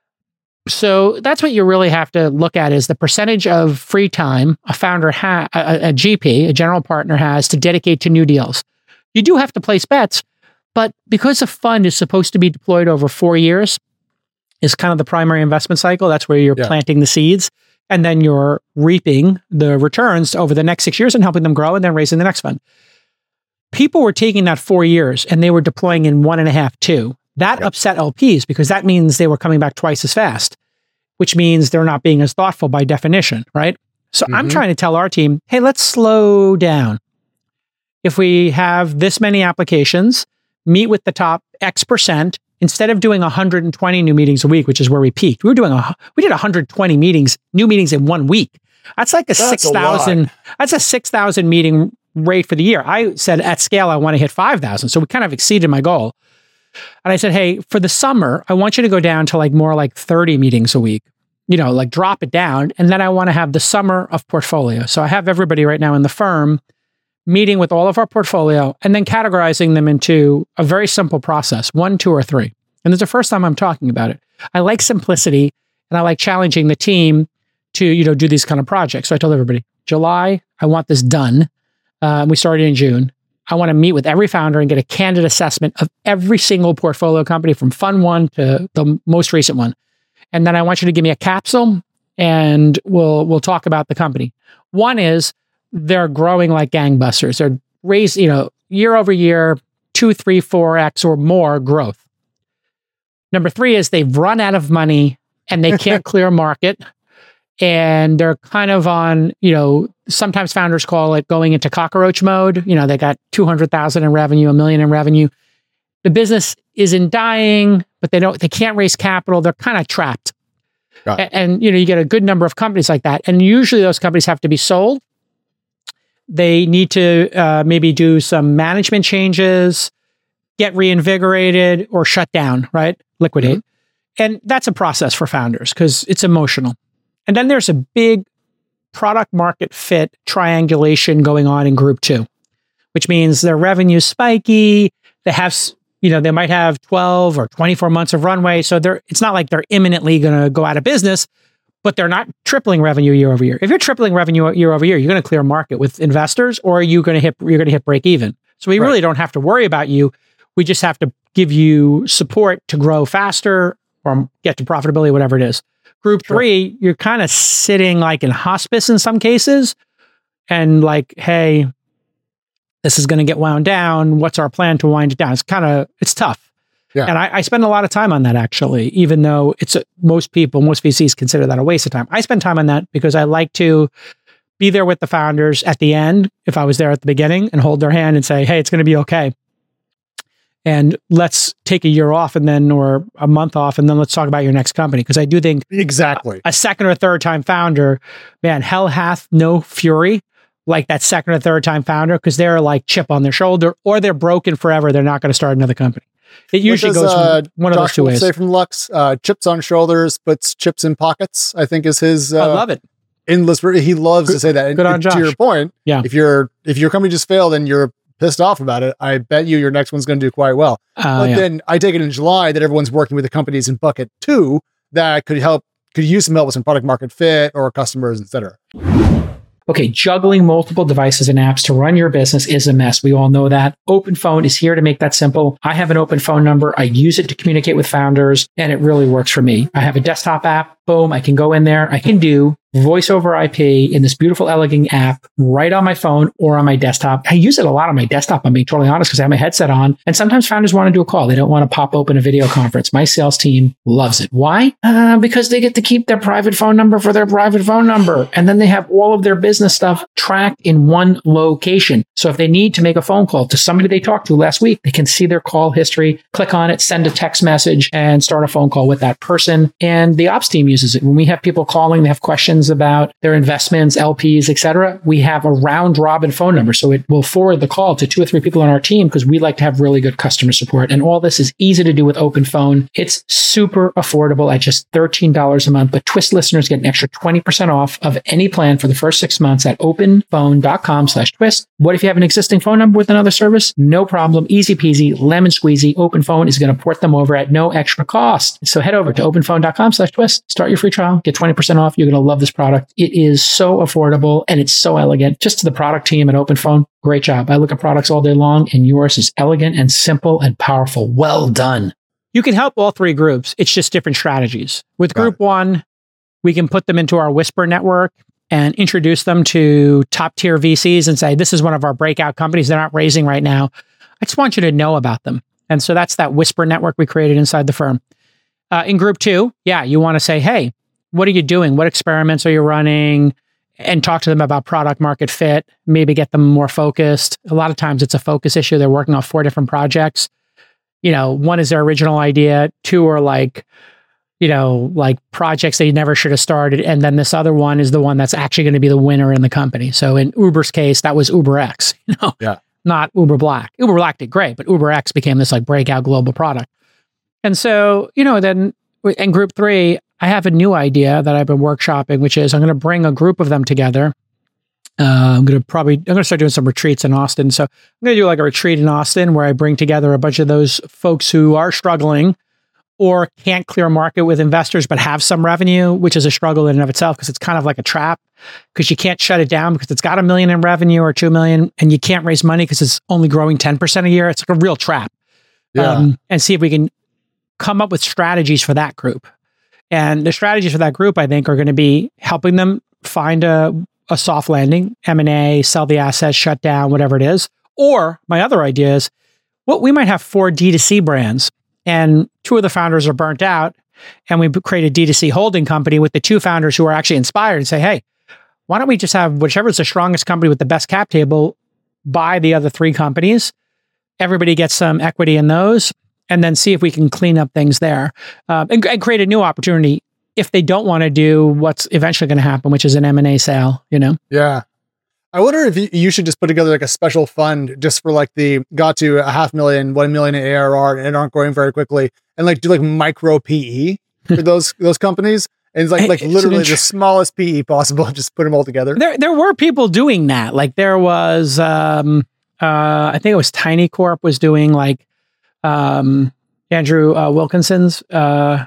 So that's what you really have to look at is the percentage of free time a founder ha a, a G P, a general partner has to dedicate to new deals. You do have to place bets, but because a fund is supposed to be deployed over four years, is kind of the primary investment cycle. That's where you're Yeah. planting the seeds. And then you're reaping the returns over the next six years and helping them grow and then raising the next fund. People were taking that four years and they were deploying in one and a half, two. That Yep. upset L Ps because that means they were coming back twice as fast, which means they're not being as thoughtful by definition, right? So I'm Mhm. trying to tell our team, hey, let's slow down. If we have this many applications, meet with the top X percent, instead of doing one hundred twenty new meetings a week, which is where we peaked. We were doing a, we did one hundred twenty meetings, new meetings in one week. That's like a That's a six thousand, that's a six thousand meeting rate for the year. I said at scale, I want to hit five thousand. So we kind of exceeded my goal. And I said, hey, for the summer, I want you to go down to like more like thirty meetings a week, you know, like drop it down. And then I want to have the summer of portfolio. So I have everybody right now in the firm meeting with all of our portfolio and then categorizing them into a very simple process, one, two, or three. And it's the first time I'm talking about it. I like simplicity and I like challenging the team to, you know, do these kind of projects. So I told everybody, July, I want this done. Uh, we started in June. I want to meet with every founder and get a candid assessment of every single portfolio company from fund one to the most recent one. And then I want you to give me a capsule and we'll we'll talk about the company. One is they're growing like gangbusters. They're raised, you know, year over year, two, three, four X or more growth. Number three is they've run out of money and they can't clear market. And they're kind of on, you know, sometimes founders call it going into cockroach mode. You know, they got two hundred thousand in revenue, a million in revenue. The business isn't dying, but they don't, they can't raise capital. They're kind of trapped. And, and, you know, you get a good number of companies like that. And usually those companies have to be sold. They need to uh, maybe do some management changes, get reinvigorated, or shut down, right? Liquidate. Mm-hmm. And that's a process for founders because it's emotional. And then there's a big product market fit triangulation going on in group two, which means their revenue's spiky. They have, you know, they might have twelve or twenty-four months of runway. So they're, it's not like they're imminently going to go out of business, but they're not tripling revenue year over year. If you're tripling revenue year over year, you're going to clear market with investors, or are you going to hit, you're going to hit break even. So we right. really don't have to worry about you. We just have to give you support to grow faster or get to profitability, whatever it is. Group sure. three, you're kind of sitting like in hospice in some cases and like, hey, this is going to get wound down. What's our plan to wind it down? It's kind of, it's tough. Yeah. And I, I spend a lot of time on that actually, even though it's a, most people, most V Cs consider that a waste of time. I spend time on that because I like to be there with the founders at the end, if I was there at the beginning, and hold their hand and say, hey, it's going to be okay. And let's take a year off and then, or a month off, and then let's talk about your next company. Because I do think exactly a, a second or third time founder, man, hell hath no fury like that second or third time founder, because they're like chip on their shoulder, or they're broken forever. They're not going to start another company. It usually does, goes uh, one of Josh those two ways. Say from Lux, uh, chips on shoulders, puts chips in pockets, I think is his. Uh, I love it. Endless. He loves good, to say that. Good and, on Josh. To your point, yeah. If you're if your company just failed and you're pissed off about it, I bet you your next one's going to do quite well. Uh, but yeah. then I take it in July that everyone's working with the companies in bucket two that could help, could use some help with some product market fit or customers, et cetera. Okay, juggling multiple devices and apps to run your business is a mess. We all know that. OpenPhone is here to make that simple. I have an open phone number. I use it to communicate with founders, and it really works for me. I have a desktop app. Boom, I can go in there. I can do voice over I P in this beautiful, elegant app right on my phone or on my desktop. I use it a lot on my desktop, I'm being totally honest, because I have my headset on. And sometimes founders want to do a call. They don't want to pop open a video conference. My sales team loves it. Why? Uh, because they get to keep their private phone number for their private phone number. And then they have all of their business stuff tracked in one location. So if they need to make a phone call to somebody they talked to last week, they can see their call history, click on it, send a text message, and start a phone call with that person. And the ops team uses it. When we have people calling, they have questions about their investments, L Ps, et cetera, we have a round robin phone number. So it will forward the call to two or three people on our team because we like to have really good customer support. And all this is easy to do with OpenPhone. It's super affordable at just thirteen dollars a month, but Twist listeners get an extra twenty percent off of any plan for the first six months at openphone.com slash twist. What if you have an existing phone number with another service? No problem. Easy peasy, lemon squeezy. OpenPhone is going to port them over at no extra cost. So head over to openphone.com slash twist. Start your free trial. Get twenty percent off. You're going to love this product. It is so affordable and it's so elegant. Just to the product team at OpenPhone, great job. I look at products all day long and yours is elegant and simple and powerful. Well done. You can help all three groups. It's just different strategies. With group one, we can put them into our Whisper network and introduce them to top tier V Cs and say, this is one of our breakout companies. They're not raising right now. I just want you to know about them. And so that's that Whisper network we created inside the firm. Uh, in group two, yeah, you want to say, hey, what are you doing? What experiments are you running? And talk to them about product market fit, maybe get them more focused. A lot of times it's a focus issue. They're working on four different projects. You know, one is their original idea. Two are like, you know, like projects they never should have started. And then this other one is the one that's actually going to be the winner in the company. So in Uber's case, that was UberX, you know, yeah. not Uber Black. Uber Black did great, but UberX became this like breakout global product. And so, you know, then in group three, I have a new idea that I've been workshopping, which is I'm going to bring a group of them together. Uh, I'm going to probably, I'm going to start doing some retreats in Austin. So I'm going to do like a retreat in Austin where I bring together a bunch of those folks who are struggling or can't clear market with investors, but have some revenue, which is a struggle in and of itself because it's kind of like a trap because you can't shut it down because it's got a million in revenue or two million and you can't raise money because it's only growing ten percent a year. It's like a real trap. Yeah. Um, and see if we can come up with strategies for that group. And the strategies for that group, I think, are going to be helping them find a, a soft landing, M and A, sell the assets, shut down, whatever it is. Or my other idea is well, we might have four D two C brands, and two of the founders are burnt out, and we create a D two C holding company with the two founders who are actually inspired and say, hey, why don't we just have whichever's the strongest company with the best cap table buy the other three companies? Everybody gets some equity in those, and then see if we can clean up things there um, and, and create a new opportunity if they don't want to do what's eventually going to happen, which is an M and A sale, you know? Yeah. I wonder if you, you should just put together like a special fund just for like the got to a half million, one million in A R R and aren't growing very quickly, and like do like micro P E for those those companies. And it's like like literally int- the smallest P E possible. Just put them all together. There there were people doing that. Like there was, um, uh, I think it was Tiny Corp was doing like um, Andrew uh, Wilkinson's uh,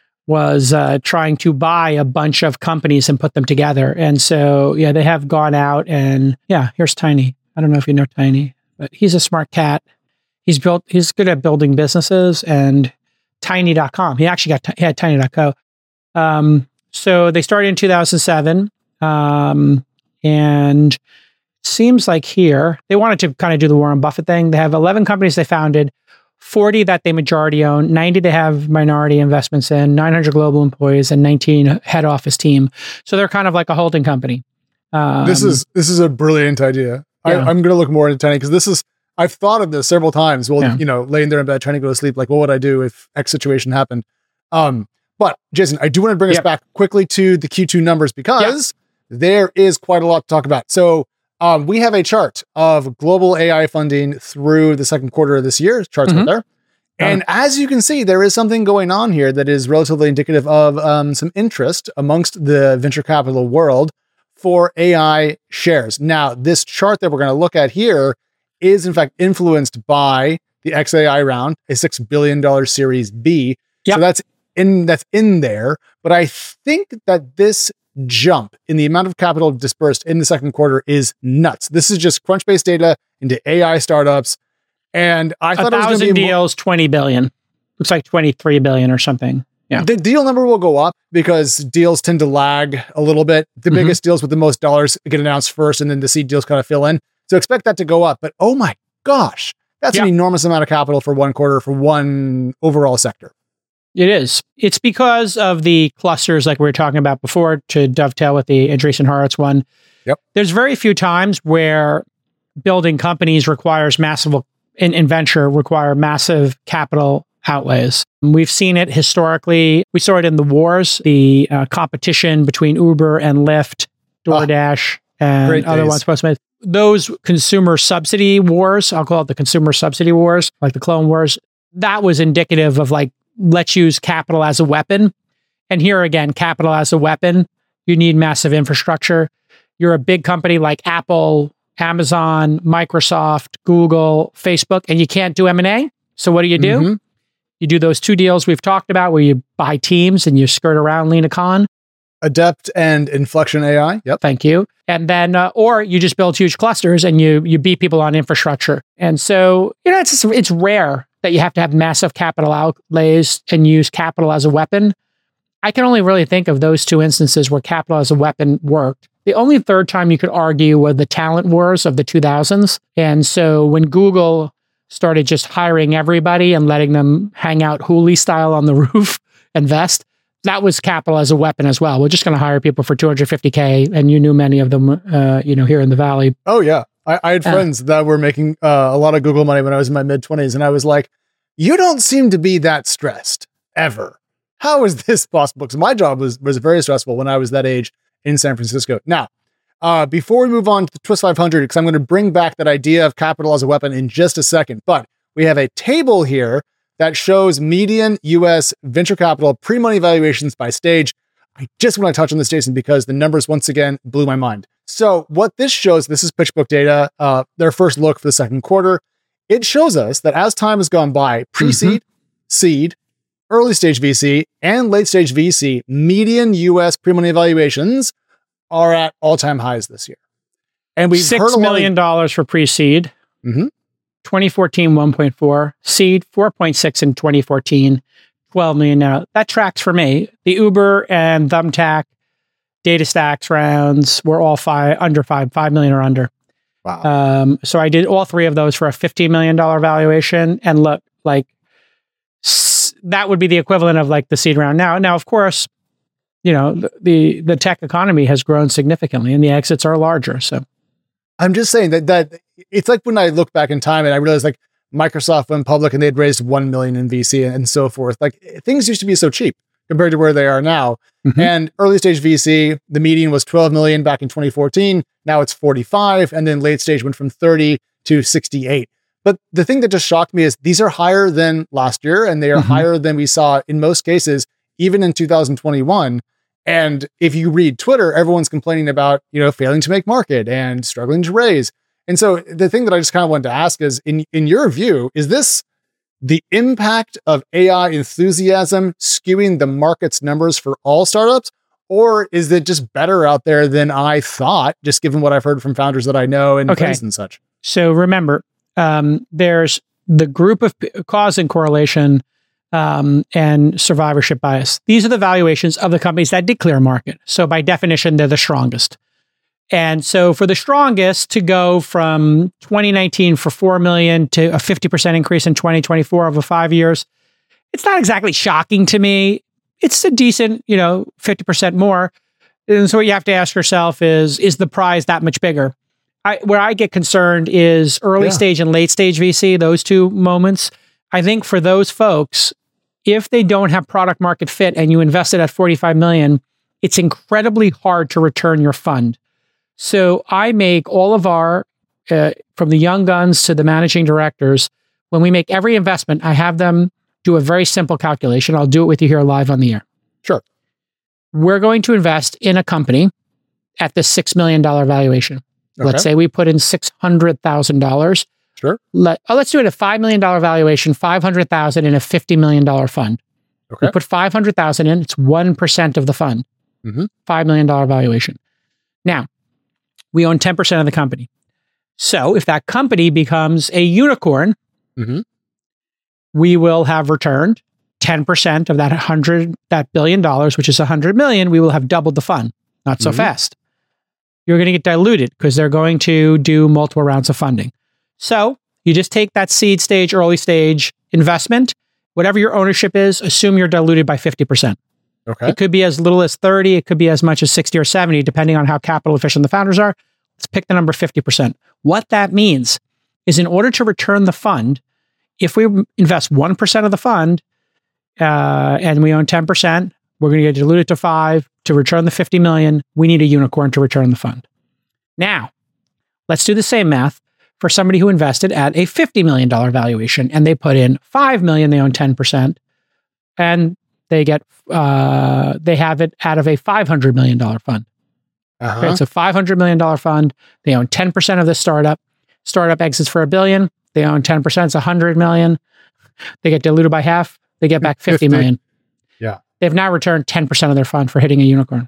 was uh, trying to buy a bunch of companies and put them together. And so, yeah, they have gone out and yeah, here's Tiny. I don't know if you know Tiny, but he's a smart cat. He's built, he's good at building businesses and tiny dot com. He actually got, he had tiny dot co. Um, so they started in two thousand seven. Um, and seems like here they wanted to kind of do the Warren Buffett thing. They have eleven companies they founded, forty that they majority own, ninety they have minority investments in, nine hundred global employees, and nineteen head office team. So they're kind of like a holding company. Um, this is this is a brilliant idea. Yeah. I, I'm going to look more into Tiny because this is I've thought of this several times. Well, yeah. you know, laying there in bed trying to go to sleep, like, what would I do if X situation happened? Um, but Jason, I do want to bring yep. us back quickly to the Q two numbers because yep. there is quite a lot to talk about. So um, we have a chart of global A I funding through the second quarter of this year. Charts mm-hmm. right there. And um, as you can see, there is something going on here that is relatively indicative of um, some interest amongst the venture capital world for A I shares. Now, this chart that we're going to look at here is in fact influenced by the X A I round, a six billion dollars Series B. Yep. So that's in that's in there. But I think that this jump in the amount of capital dispersed in the second quarter is nuts. This is just Crunchbase data into A I startups. And I thought a it was thousand going to be deals, more, twenty billion. Looks like twenty-three billion or something. Yeah. The deal number will go up because deals tend to lag a little bit. The mm-hmm. biggest deals with the most dollars get announced first, and then the seed deals kind of fill in. So expect that to go up. But oh my gosh, that's yeah. an enormous amount of capital for one quarter for one overall sector. It is. It's because of the clusters like we were talking about before, to dovetail with the Andreessen Horowitz one. Yep. There's very few times where building companies requires massive, in, in venture, require massive capital outlays. We've seen it historically. We saw it in the wars, the uh, competition between Uber and Lyft, DoorDash, oh, and other ones. Postmates. Those consumer subsidy wars, I'll call it the consumer subsidy wars, like the clone wars, that was indicative of like, let's use capital as a weapon. And here again, capital as a weapon, you need massive infrastructure. You're a big company like Apple, Amazon, Microsoft, Google, Facebook, and you can't do M and A. So what do you do? Mm-hmm. You do those two deals we've talked about where you buy teams and you skirt around Lina Khan. Adept and Inflection A I. Yep. Thank you. And then, uh, or you just build huge clusters and you you beat people on infrastructure. And so, you know, it's just, it's rare that you have to have massive capital outlays and use capital as a weapon. I can only really think of those two instances where capital as a weapon worked. The only third time you could argue were the talent wars of the two thousands. And so when Google started just hiring everybody and letting them hang out Hooli style on the roof and vest, that was capital as a weapon as well. We're just going to hire people for two hundred fifty K, and you knew many of them, uh, you know, here in the Valley. Oh yeah, I, I had uh, friends that were making uh, a lot of Google money when I was in my mid twenties, and I was like, "You don't seem to be that stressed ever. How is this possible?" Because my job was was very stressful when I was that age in San Francisco. Now, uh, before we move on to the Twist five hundred, because I'm going to bring back that idea of capital as a weapon in just a second, but we have a table here that shows median U S venture capital pre-money valuations by stage. I just want to touch on this, Jason, because the numbers once again blew my mind. So what this shows, this is PitchBook data, uh, their first look for the second quarter. It shows us that as time has gone by, pre-seed, mm-hmm. seed, early stage V C, and late stage V C, median U S pre-money valuations are at all-time highs this year. And we've Six heard a million dollars for pre-seed. Mm-hmm. twenty fourteen, one point four. Seed, four point six in twenty fourteen. twelve million now. That tracks for me. The Uber and Thumbtack DataStax rounds were all five, under five, five million or under. Wow. Um, so I did all three of those for a fifteen million dollars valuation. And look, like s- that would be the equivalent of like the seed round now. Now, of course, you know, the, the, the tech economy has grown significantly and the exits are larger. So I'm just saying that, that it's like when I look back in time and I realized like Microsoft went public and they'd raised one million in V C and so forth. Like things used to be so cheap compared to where they are now. Mm-hmm. And early stage V C, the median was twelve million back in twenty fourteen. Now it's forty-five. And then late stage went from thirty to sixty-eight. But the thing that just shocked me is these are higher than last year and they are mm-hmm. higher than we saw in most cases, even in two thousand twenty-one. And if you read Twitter, everyone's complaining about, you know, failing to make market and struggling to raise. And so the thing that I just kind of wanted to ask is, in, in your view, is this the impact of A I enthusiasm skewing the market's numbers for all startups? Or is it just better out there than I thought, just given what I've heard from founders that I know and okay. friends and such? So remember, um, there's the group of p- cause and correlation um, and survivorship bias. These are the valuations of the companies that did clear market. So by definition, they're the strongest. And so for the strongest to go from twenty nineteen for four million to a fifty percent increase in twenty twenty-four over five years, it's not exactly shocking to me. It's a decent, you know, fifty percent more. And so what you have to ask yourself is, is the prize that much bigger? I, where I get concerned is early yeah. stage and late stage V C, those two moments. I think for those folks, if they don't have product market fit and you invested at forty-five million, it's incredibly hard to return your fund. So I make all of our, uh, from the young guns to the managing directors, when we make every investment, I have them do a very simple calculation. I'll do it with you here live on the air. Sure. We're going to invest in a company at the six million dollars valuation. Okay. Let's say we put in six hundred thousand dollars. Sure. Let, oh, let's do it at five million dollars valuation, five hundred thousand dollars in a fifty million dollars fund. Okay. We put five hundred thousand dollars in, it's one percent of the fund, mm-hmm. five million dollars valuation. Now, we own ten percent of the company. So if that company becomes a unicorn, mm-hmm. we will have returned ten percent of that one hundred, that billion dollars, which is one hundred million, we will have doubled the fund. Not so mm-hmm. fast. You're going to get diluted because they're going to do multiple rounds of funding. So you just take that seed stage, early stage investment, whatever your ownership is, assume you're diluted by fifty percent. Okay. It could be as little as thirty. It could be as much as sixty or seventy, depending on how capital efficient the founders are. Let's pick the number fifty percent. What that means is in order to return the fund, if we invest one percent of the fund uh, and we own ten percent, we're going to get diluted to five. To return the fifty million, we need a unicorn to return the fund. Now, let's do the same math for somebody who invested at a fifty million dollars valuation and they put in five million, they own ten percent, and they get, uh, they have it out of a five hundred million dollars fund. Uh-huh. Okay, it's a five hundred million dollars fund. They own ten percent of the startup. Startup exits for a billion. They own ten percent. It's one hundred million. They get diluted by half. They get back fifty million. Yeah. They've now returned ten percent of their fund for hitting a unicorn.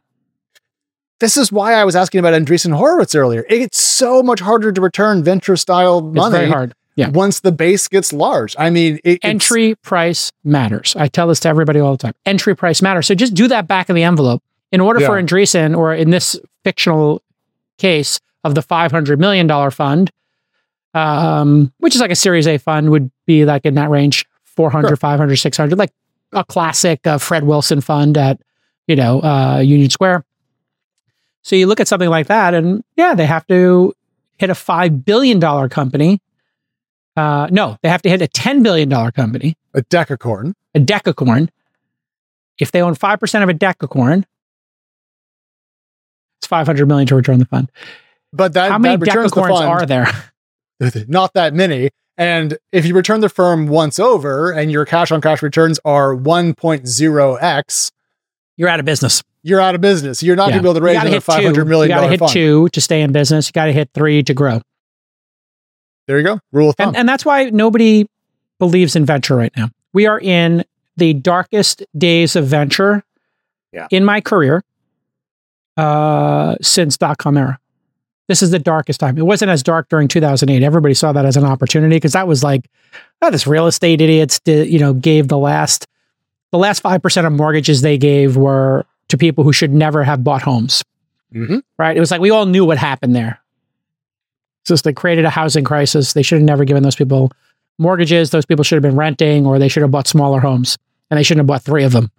This is why I was asking about Andreessen Horowitz earlier. It's so much harder to return venture style money. It's very hard. Yeah. Once the base gets large. I mean, it, entry price matters. I tell this to everybody all the time. Entry price matters. So just do that back of the envelope. In order yeah. for Andreessen, or in this fictional case of the five hundred million dollars fund, um, which is like a Series A fund, would be like in that range, four hundred, sure. five hundred, six hundred, like a classic uh, Fred Wilson fund at, you know, uh, Union Square. So you look at something like that and yeah, they have to hit a five billion dollars company. Uh, no, they have to hit a ten billion dollars company. A decacorn. A decacorn. If they own five percent of a decacorn, it's five hundred million dollars to return the fund. But that, how many that returns decacorns the fund, are there? Not that many. And if you return the firm once over and your cash on cash returns are one point zero x, you're out of business. You're out of business. You're not yeah. going to be able to raise another five hundred million dollars fund. You got to hit two to stay in business. You got to hit three to grow. There you go. Rule of thumb. And, and that's why nobody believes in venture right now. We are in the darkest days of venture yeah. in my career uh, since dot-com era. This is the darkest time. It wasn't as dark during two thousand eight. Everybody saw that as an opportunity because that was like, oh, this real estate idiots did, you know, gave the last, the last five percent of mortgages they gave were to people who should never have bought homes. Mm-hmm. Right? It was like, we all knew what happened there. It's just they created a housing crisis. They should have never given those people mortgages. Those people should have been renting, or they should have bought smaller homes, and they shouldn't have bought three of them.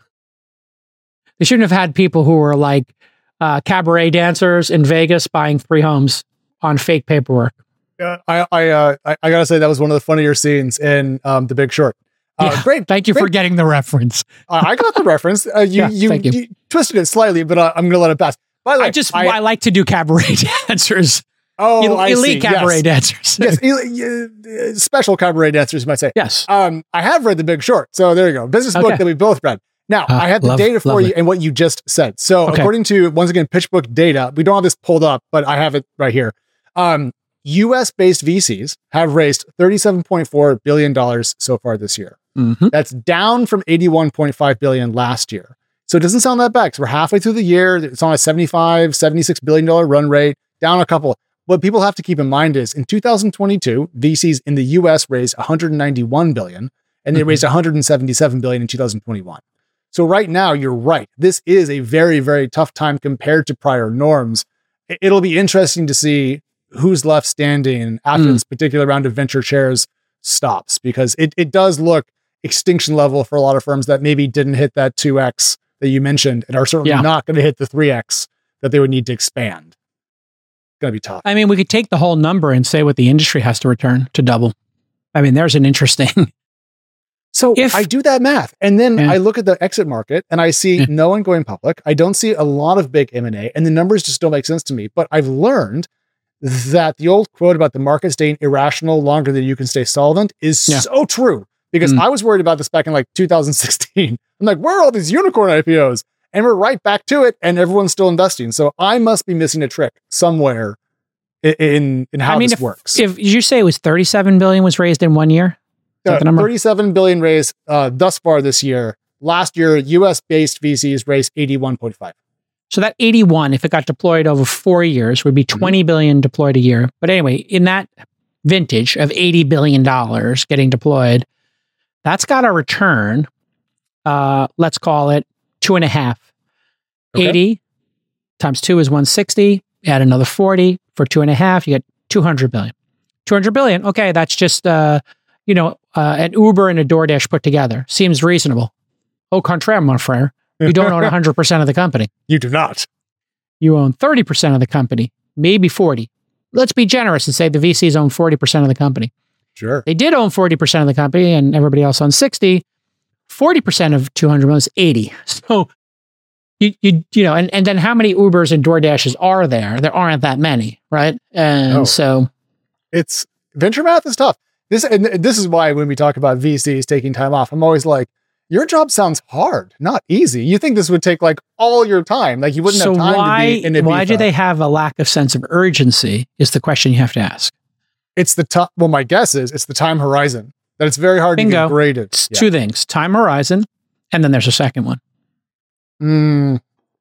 They shouldn't have had people who were like uh, cabaret dancers in Vegas buying three homes on fake paperwork. Uh, I I, uh, I I gotta say that was one of the funnier scenes in um, The Big Short. Uh, yeah, great. Thank you great. for getting the reference. uh, I got the reference. Uh, you, Yeah, you, thank you. you twisted it slightly, but uh, I'm going to let it pass. By the way, I just I, I like to do cabaret dancers. oh, El- I elite see. cabaret yes. dancers. yes, el- uh, special cabaret dancers, you might say. Yes. Um, I have read The Big Short, so there you go. Business book Okay. that we both read. Now, Uh, I have the love- data for lovely. you and what you just said. So, Okay. according to, once again, PitchBook data, we don't have this pulled up, but I have it right here. Um, U S-based V Cs have raised thirty-seven point four billion dollars so far this year. Mhm. That's down from eighty-one point five billion dollars last year. So it doesn't sound that bad because we're halfway through the year. It's on a seventy-five, seventy-six billion dollars run rate, down a couple. What people have to keep in mind is in two thousand twenty-two, V Cs in the U S raised one hundred ninety-one billion dollars and they Mhm. raised one hundred seventy-seven billion dollars in two thousand twenty-one. So right now, you're right. This is a very, very tough time compared to prior norms. I- It'll be interesting to see who's left standing after Mm. this particular round of venture shares stops, because it, it does look extinction level for a lot of firms that maybe didn't hit that two X that you mentioned and are certainly Yeah. not going to hit the three X that they would need to expand. It's going to be tough. I mean, we could take the whole number and say what the industry has to return to double. I mean, there's an interesting. So If- I do that math and then Yeah. I look at the exit market and I see Yeah. no one going public. I don't see a lot of big M and A and the numbers just don't make sense to me. But I've learned that the old quote about the market staying irrational longer than you can stay solvent is Yeah. so true, because Mm. I was worried about this back in like two thousand sixteen. I'm like, where are all these unicorn I P Os? And we're right back to it and everyone's still investing. So I must be missing a trick somewhere in, in, in how I mean, this if, works. if you say it was thirty-seven billion was raised in one year, is that Uh, the number? thirty-seven billion raised uh, thus far this year. Last year, U S based V Cs raised eighty-one point five. So that eighty-one, if it got deployed over four years, would be twenty billion deployed a year. But anyway, in that vintage of eighty billion dollars getting deployed, that's got a return. Uh, let's call it two and a half. Okay. eighty times two is one hundred sixty. Add another forty for two and a half. You get two hundred billion. two hundred billion. Okay. That's just, uh, you know, uh, an Uber and a DoorDash put together. Seems reasonable. Au contraire, mon frère. You don't own one hundred percent of the company. You do not. You own thirty percent of the company, maybe forty. Let's be generous and say the V Cs own forty percent of the company. Sure. They did own forty percent of the company and everybody else owns sixty. forty percent of two hundred million is eighty. So, you, you, you know, and, and then how many Ubers and DoorDashes are there? There aren't that many, right? And No. so, It's venture math is tough. This and this is why when we talk about V Cs taking time off, I'm always like, your job sounds hard, not easy. You think this would take like all your time, like you wouldn't so have time why, to be in Ibiza. why do they have a lack of sense of urgency is the question you have to ask. It's the top. Well, my guess is it's the time horizon that it's very hard Bingo. to get graded. It's Yeah. two things, time horizon, and then there's a second one. Mm.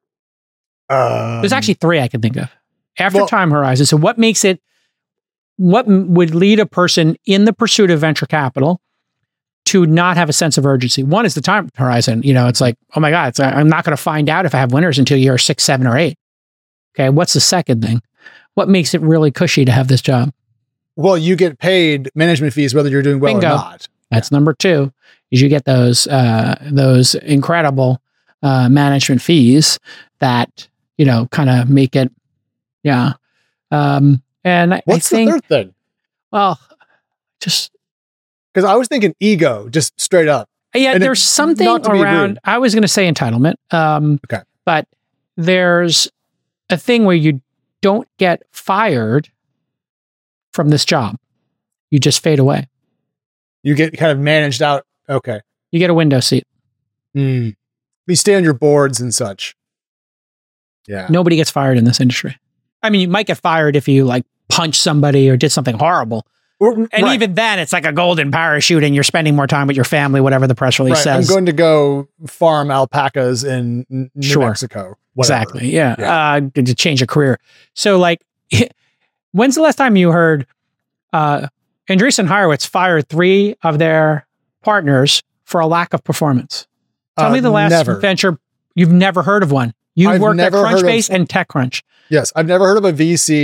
Um, There's actually three I can think of. After well- time horizon. So what makes it, what m- would lead a person in the pursuit of venture capital to not have a sense of urgency? One is the time horizon. You know, it's like, oh my God, it's, I'm not going to find out if I have winners until year six, seven, or eight. Okay. What's the second thing? What makes it really cushy to have this job? well, you get paid management fees whether you're doing well Bingo. or not. That's number two, is you get those, uh, those incredible, uh, management fees that, you know, kind of make it, yeah. Um, and I, What's I think, the third thing? well, just, Because I was thinking ego, just straight up. yeah, And there's it- something not to be around, rude. I was going to say entitlement. Um, Okay. But there's a thing where you don't get fired from this job. You just fade away. You get kind of managed out. Okay. You get a window seat. Mm. You stay on your boards and such. Yeah. Nobody gets fired in this industry. I mean, you might get fired if you like punch somebody or did something horrible. Or- And right, even then, it's like a golden parachute and you're spending more time with your family, whatever the press release right. I'm says. going to go farm alpacas in N- New Sure. Mexico. Whatever. Exactly. Yeah. Yeah. Uh, to change a career. So, like, when's the last time you heard uh, Andreessen Horowitz fired three of their partners for a lack of performance? Tell Uh, me the last never. venture you've never heard of one. You've I've worked at never heard of- Crunchbase and TechCrunch. Yes. I've never heard of a V C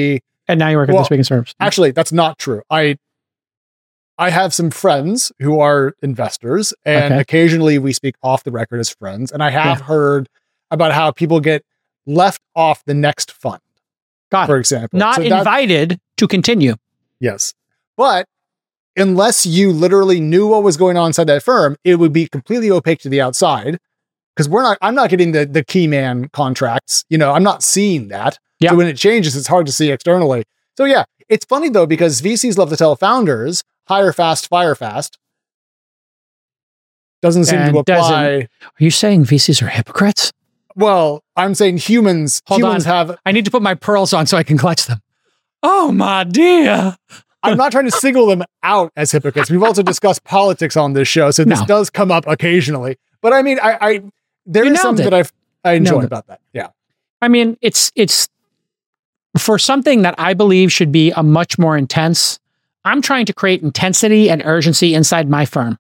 And now you work at Well, This Week in Startups. Actually, that's not true. I I have some friends who are investors, and Okay. occasionally we speak off the record as friends. And I have Yeah. heard about how people get left off the next fund, Got for it. example. Not So that- invited to continue. Yes. But unless you literally knew what was going on inside that firm, it would be completely opaque to the outside. Because we're not, I'm not getting the, the key man contracts. You know, I'm not seeing that. Yeah. So when it changes, it's hard to see externally. So yeah, it's funny though, because V Cs love to tell founders, hire fast, fire fast. Doesn't seem And to apply. doesn't- Are you saying V Cs are hypocrites? Well, I'm saying humans, Hold humans on. have, I need to put my pearls on so I can clutch them. Oh, my dear. I'm not trying to single them out as hypocrites. We've also discussed politics on this show, so this No. does come up occasionally. But I mean, I, I there You is nailed something it. that I I enjoy Nailed it. about that. Yeah, I mean, it's it's for something that I believe should be a much more intense. I'm trying to create intensity and urgency inside my firm.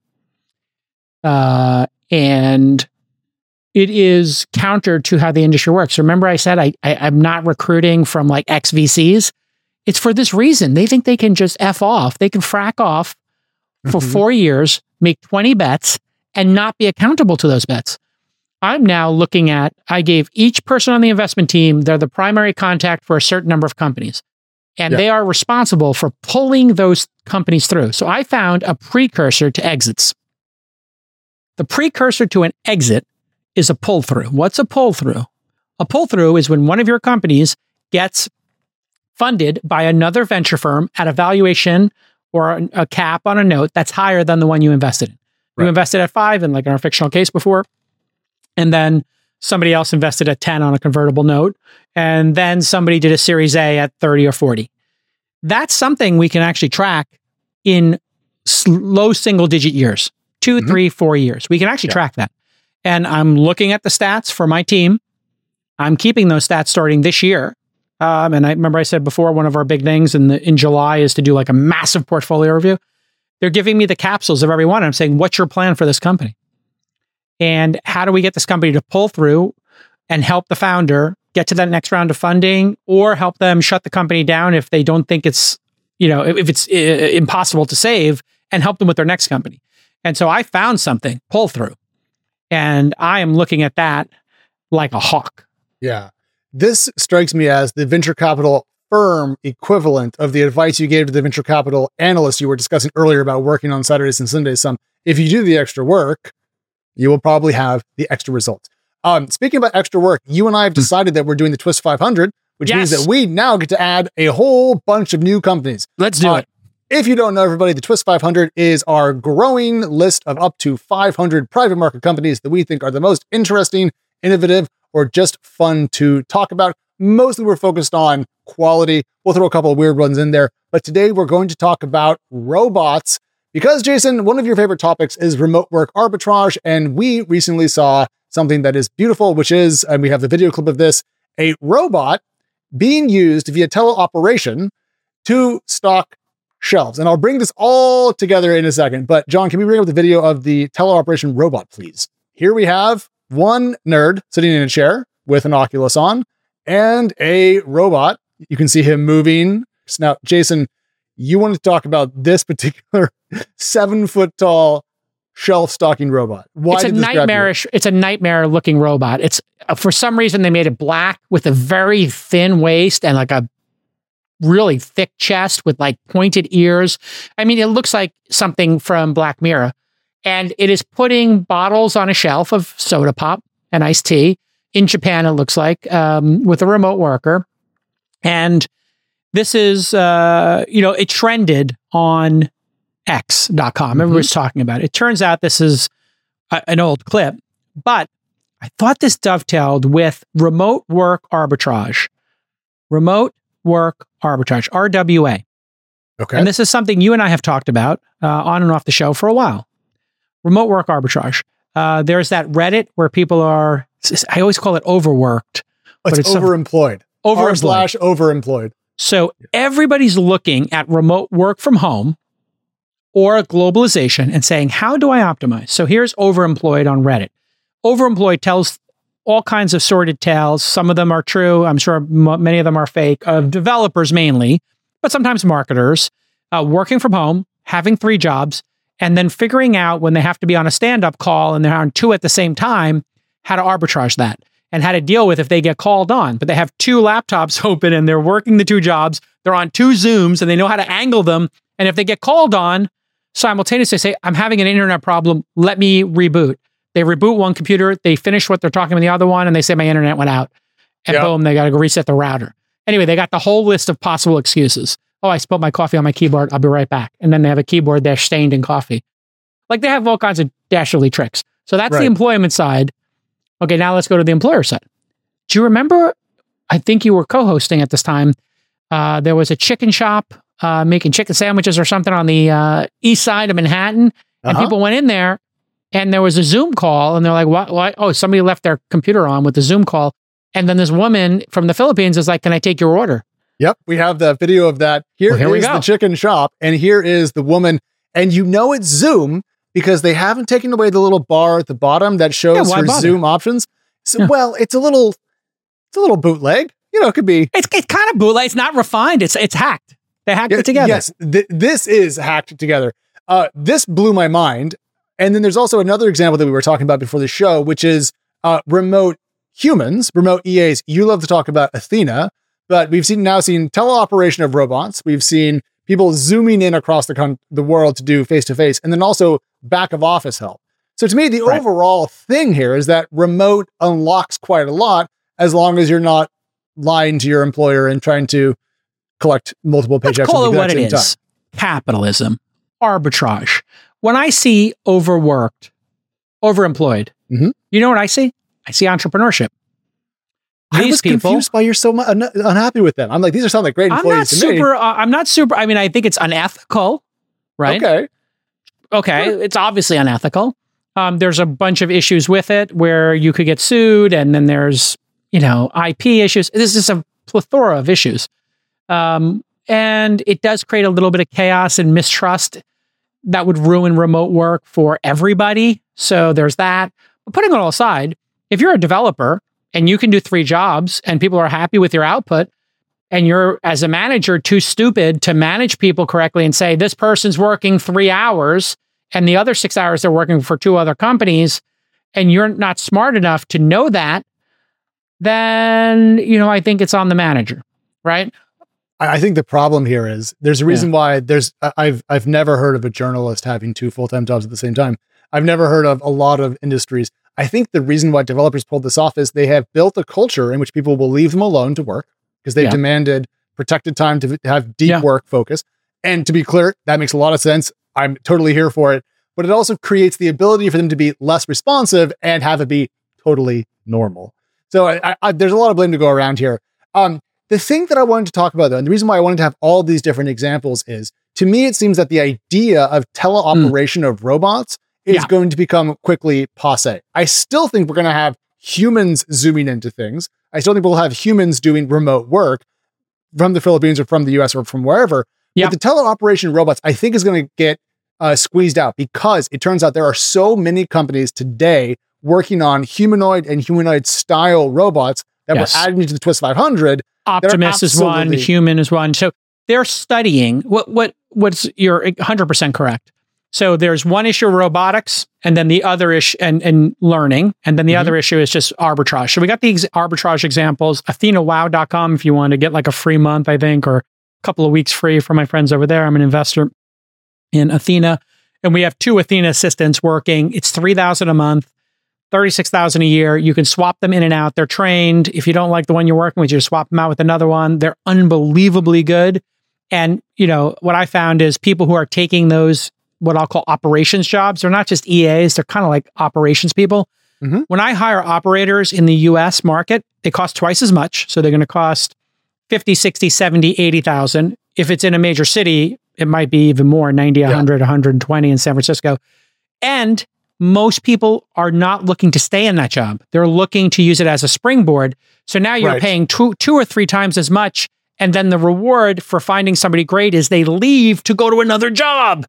Uh, and it is counter to how the industry works. Remember I said I, I, I'm not recruiting from like ex V Cs. It's for this reason. They think they can just F off. They can frack off for Mhm. four years, make twenty bets, and not be accountable to those bets. I'm now looking at, I gave each person on the investment team, they're the primary contact for a certain number of companies. And Yeah. they are responsible for pulling those companies through. So I found a precursor to exits. The precursor to an exit is a pull through. What's a pull through? A pull through is when one of your companies gets funded by another venture firm at a valuation or a, a cap on a note that's higher than the one you invested in. You Right. invested at five in like in our fictional case before, and then somebody else invested at ten on a convertible note, and then somebody did a Series A at thirty or forty. That's something we can actually track in s- low single digit years, two, Mhm. three, four years. We can actually Yeah. track that. And I'm looking at the stats for my team. I'm keeping those stats starting this year. Um, and I remember I said before, one of our big things in the in July is to do like a massive portfolio review. They're giving me the capsules of every one. I'm saying, what's your plan for this company? And how do we get this company to pull through and help the founder get to that next round of funding, or help them shut the company down if they don't think it's, you know, if it's uh, impossible to save, and help them with their next company. And so I found something, pull through. And I am looking at that like a hawk. yeah. This strikes me as the venture capital firm equivalent of the advice you gave to the venture capital analyst you were discussing earlier about working on Saturdays and Sundays. Some, if you do the extra work, you will probably have the extra results. Um, speaking about extra work, you and I have decided that we're doing the Twist five hundred, which means Yes. that we now get to add a whole bunch of new companies. Let's do Uh, it. If you don't know, everybody, the Twist five hundred is our growing list of up to five hundred private market companies that we think are the most interesting, innovative, or just fun to talk about. Mostly we're focused on quality. We'll throw a couple of weird ones in there. But today we're going to talk about robots because, Jason, one of your favorite topics is remote work arbitrage. And we recently saw something that is beautiful, which is, and we have the video clip of this, a robot being used via teleoperation to stock shelves. And I'll bring this all together in a second. But John, can we bring up the video of the teleoperation robot, please? Here we have one nerd sitting in a chair with an Oculus on and a robot. You can see him moving. Now, Jason, you want to talk about this particular seven foot tall shelf stocking robot. Why It's a did this grab you? nightmarish, it's a nightmare looking robot. It's uh, for some reason they made it black with a very thin waist and like a really thick chest with like pointed ears. I mean, it looks like something from Black Mirror. And it is putting bottles on a shelf of soda pop and iced tea. In Japan, it looks like, um, with a remote worker. And this is, uh, you know, it trended on X dot com. Mhm. Everybody's talking about it. It turns out this is a, an old clip, but I thought this dovetailed with remote work arbitrage. Remote work arbitrage, R W A. Okay. And this is something you and I have talked about uh, on and off the show for a while. Remote work arbitrage. Uh, there's that Reddit where people are, I always call it overworked. it's, it's some- overemployed. R Overemployed. slash overemployed. So everybody's looking at remote work from home or globalization and saying, how do I optimize? So here's overemployed on Reddit. Overemployed tells all kinds of sordid tales. Some of them are true. I'm sure m- many of them are fake, of developers mainly, but sometimes marketers uh, working from home, having three jobs, and then figuring out when they have to be on a stand-up call and they're on two at the same time, how to arbitrage that and how to deal with if they get called on. But they have two laptops open and they're working the two jobs. They're on two Zooms and they know how to angle them. And if they get called on, simultaneously say, I'm having an internet problem, let me reboot. They reboot one computer, they finish what they're talking about the other one, and they say, my internet went out. And yep. boom, they got to go reset the router. Anyway, they got the whole list of possible excuses. Oh, I spilled my coffee on my keyboard. I'll be right back. And then they have a keyboard that's stained in coffee. Like they have all kinds of dastardly tricks. So that's right. The employment side. Okay, now let's go to the employer side. Do you remember, I think you were co-hosting at this time, uh, there was a chicken shop uh, making chicken sandwiches or something on the uh, east side of Manhattan. And uh-huh. people went in there and there was a Zoom call and they're like, what, what? Oh, somebody left their computer on with the Zoom call. And then this woman from the Philippines is like, can I take your order? Yep, we have the video of that. Here, well, here is the chicken shop, and here is the woman. And you know it's Zoom because they haven't taken away the little bar at the bottom that shows yeah, her bother? Zoom options. So, yeah. well, it's a little, it's a little bootleg. You know, it could be. It's it's kind of bootleg. It's not refined. It's it's hacked. They hacked yeah, it together. Yes, th- this is hacked together. Uh, this blew my mind. And then there's also another example that we were talking about before the show, which is uh, remote humans, remote E As. You love to talk about Athena. But we've seen now seen teleoperation of robots. We've seen people zooming in across the con- the world to do face-to-face, and then also back of office help. So to me, the right. overall thing here is that remote unlocks quite a lot as long as you're not lying to your employer and trying to collect multiple paychecks. Let's call it what it is. Time. Capitalism, arbitrage. When I see overworked, overemployed, mm-hmm. you know what I see? I see entrepreneurship. These I was people, confused by you're so mu- un- unhappy with them. I'm like, these are sound like great employees I'm not to super, me. Uh, I'm not super. I mean, I think it's unethical, right? Okay. Okay. Sure. It's obviously unethical. Um, there's a bunch of issues with it where you could get sued, and then there's, you know, I P issues. This is a plethora of issues. Um, and it does create a little bit of chaos and mistrust that would ruin remote work for everybody. So there's that. But putting it all aside, if you're a developer and you can do three jobs and people are happy with your output, and you're, as a manager, too stupid to manage people correctly and say, this person's working three hours and the other six hours they're working for two other companies, and you're not smart enough to know that, then, you know, I think it's on the manager, right? I think the problem here is there's a reason yeah. why there's, I've, I've never heard of a journalist having two full-time jobs at the same time. I've never heard of a lot of industries. I think the reason why developers pulled this off is they have built a culture in which people will leave them alone to work because they've yeah. demanded protected time to have deep yeah. work focus. And to be clear, that makes a lot of sense. I'm totally here for it. But it also creates the ability for them to be less responsive and have it be totally normal. So I, I, there's a lot of blame to go around here. Um, the thing that I wanted to talk about, though, and the reason why I wanted to have all these different examples is, to me, it seems that the idea of teleoperation mm. of robots is yeah. going to become quickly passé. I still think we're going to have humans zooming into things. I still think we'll have humans doing remote work from the Philippines or from the U S or from wherever. Yep. But the teleoperation robots, I think, is going to get uh, squeezed out because it turns out there are so many companies today working on humanoid and humanoid style robots that yes. we're adding to the Twist five hundred. Optimus is one, Human is one. So they're studying what what what's you're one hundred percent correct. So there's one issue of robotics, and then the other issue and, and learning, and then the mm-hmm. other issue is just arbitrage. So we got the ex- arbitrage examples. Athena Wow dot com if you want to get like a free month, I think, or a couple of weeks free for my friends over there. I'm an investor in Athena, and we have two Athena assistants working. It's three thousand dollars a month, thirty-six thousand dollars a year. You can swap them in and out. They're trained. If you don't like the one you're working with, you swap them out with another one. They're unbelievably good. And, you know, what I found is people who are taking those what I'll call operations jobs. They're not just E As. They're kind of like operations people. Mm-hmm. When I hire operators in the U S market, they cost twice as much. So they're going to cost fifty, sixty, seventy, eighty thousand. If it's in a major city, it might be even more, ninety, one hundred, yeah. one hundred twenty in San Francisco. And most people are not looking to stay in that job. They're looking to use it as a springboard. So now you're right. paying two, two or three times as much. And then the reward for finding somebody great is they leave to go to another job.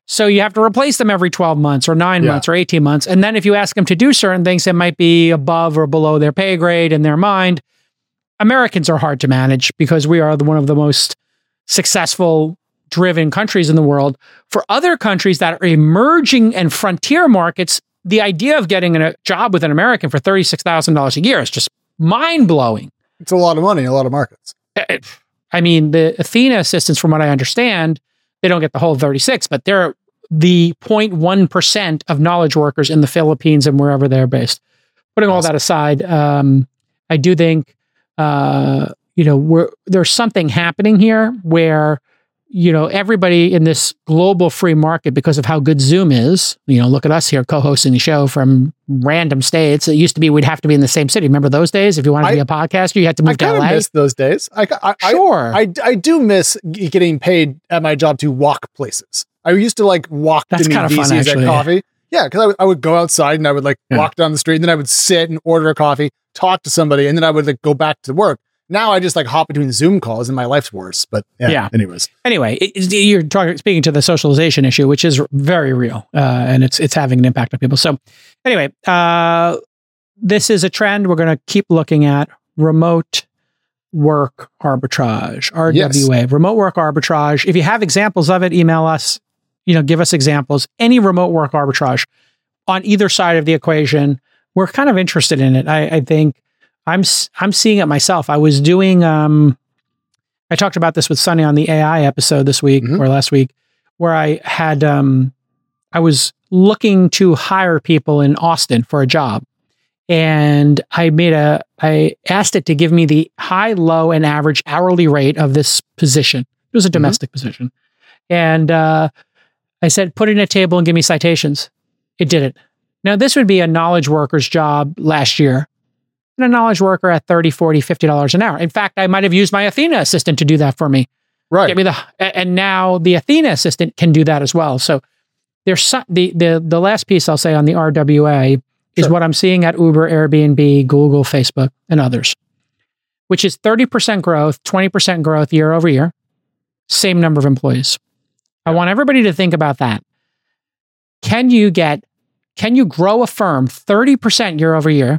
So you have to replace them every twelve months or nine Yeah. months or eighteen months. And then if you ask them to do certain things that might be above or below their pay grade in their mind, Americans are hard to manage because we are the, one of the most successful, driven countries in the world. For other countries that are emerging and frontier markets, the idea of getting a job with an American for thirty-six thousand dollars a year is just mind-blowing. It's a lot of money, a lot of markets. I mean, the Athena assistants, from what I understand, they don't get the whole thirty-six, but they're the zero point one percent of knowledge workers in the Philippines and wherever they're based. Putting all that aside, um, I do think, uh, you know, we're, there's something happening here where, you know, everybody in this global free market, because of how good Zoom is, you know, look at us here co-hosting the show from random states. It used to be we'd have to be in the same city. Remember those days? If you wanted to I- be a podcaster, you had to move I to kind L of A. miss those days. I, I, I- Sure. I, I do miss g- getting paid at my job to walk places. I used to like walk That's to meet kinda fun, V Cs actually. at coffee. Yeah, because I would- I would go outside and I would like Yeah. walk down the street and then I would sit and order a coffee, talk to somebody, and then I would like go back to work. Now I just like hop between Zoom calls and my life's worse. But yeah, Yeah. anyways. Anyway, it, it- you're talking, speaking to the socialization issue, which is very real, uh, and it's it's having an impact on people. So, anyway, uh, this is a trend we're going to keep looking at: remote work arbitrage, R W A, remote work arbitrage. If you have examples of it, email us. You know, give us examples. Any remote work arbitrage on either side of the equation, we're kind of interested in it. I, I think I'm s- I'm seeing it myself. I was doing. Um, I talked about this with Sunny on the A I episode this week Mhm. or last week, where I had, um, I was looking to hire people in Austin for a job. And I made a, I asked it to give me the high, low, and average hourly rate of this position. It was a domestic position. And uh, I said, put it in a table and give me citations. It did it. Now, this would be a knowledge worker's job last year. And a knowledge worker at thirty, forty, fifty dollars an hour. In fact, I might have used my Athena assistant to do that for me. Right. Get me the, and now the Athena assistant can do that as well. So there's some, the, the, the last piece I'll say on the R W A is Sure. what I'm seeing at Uber, Airbnb, Google, Facebook, and others, which is thirty percent growth, twenty percent growth year over year, same number of employees. I want everybody to think about that. Can you get, can you grow a firm thirty percent year over year,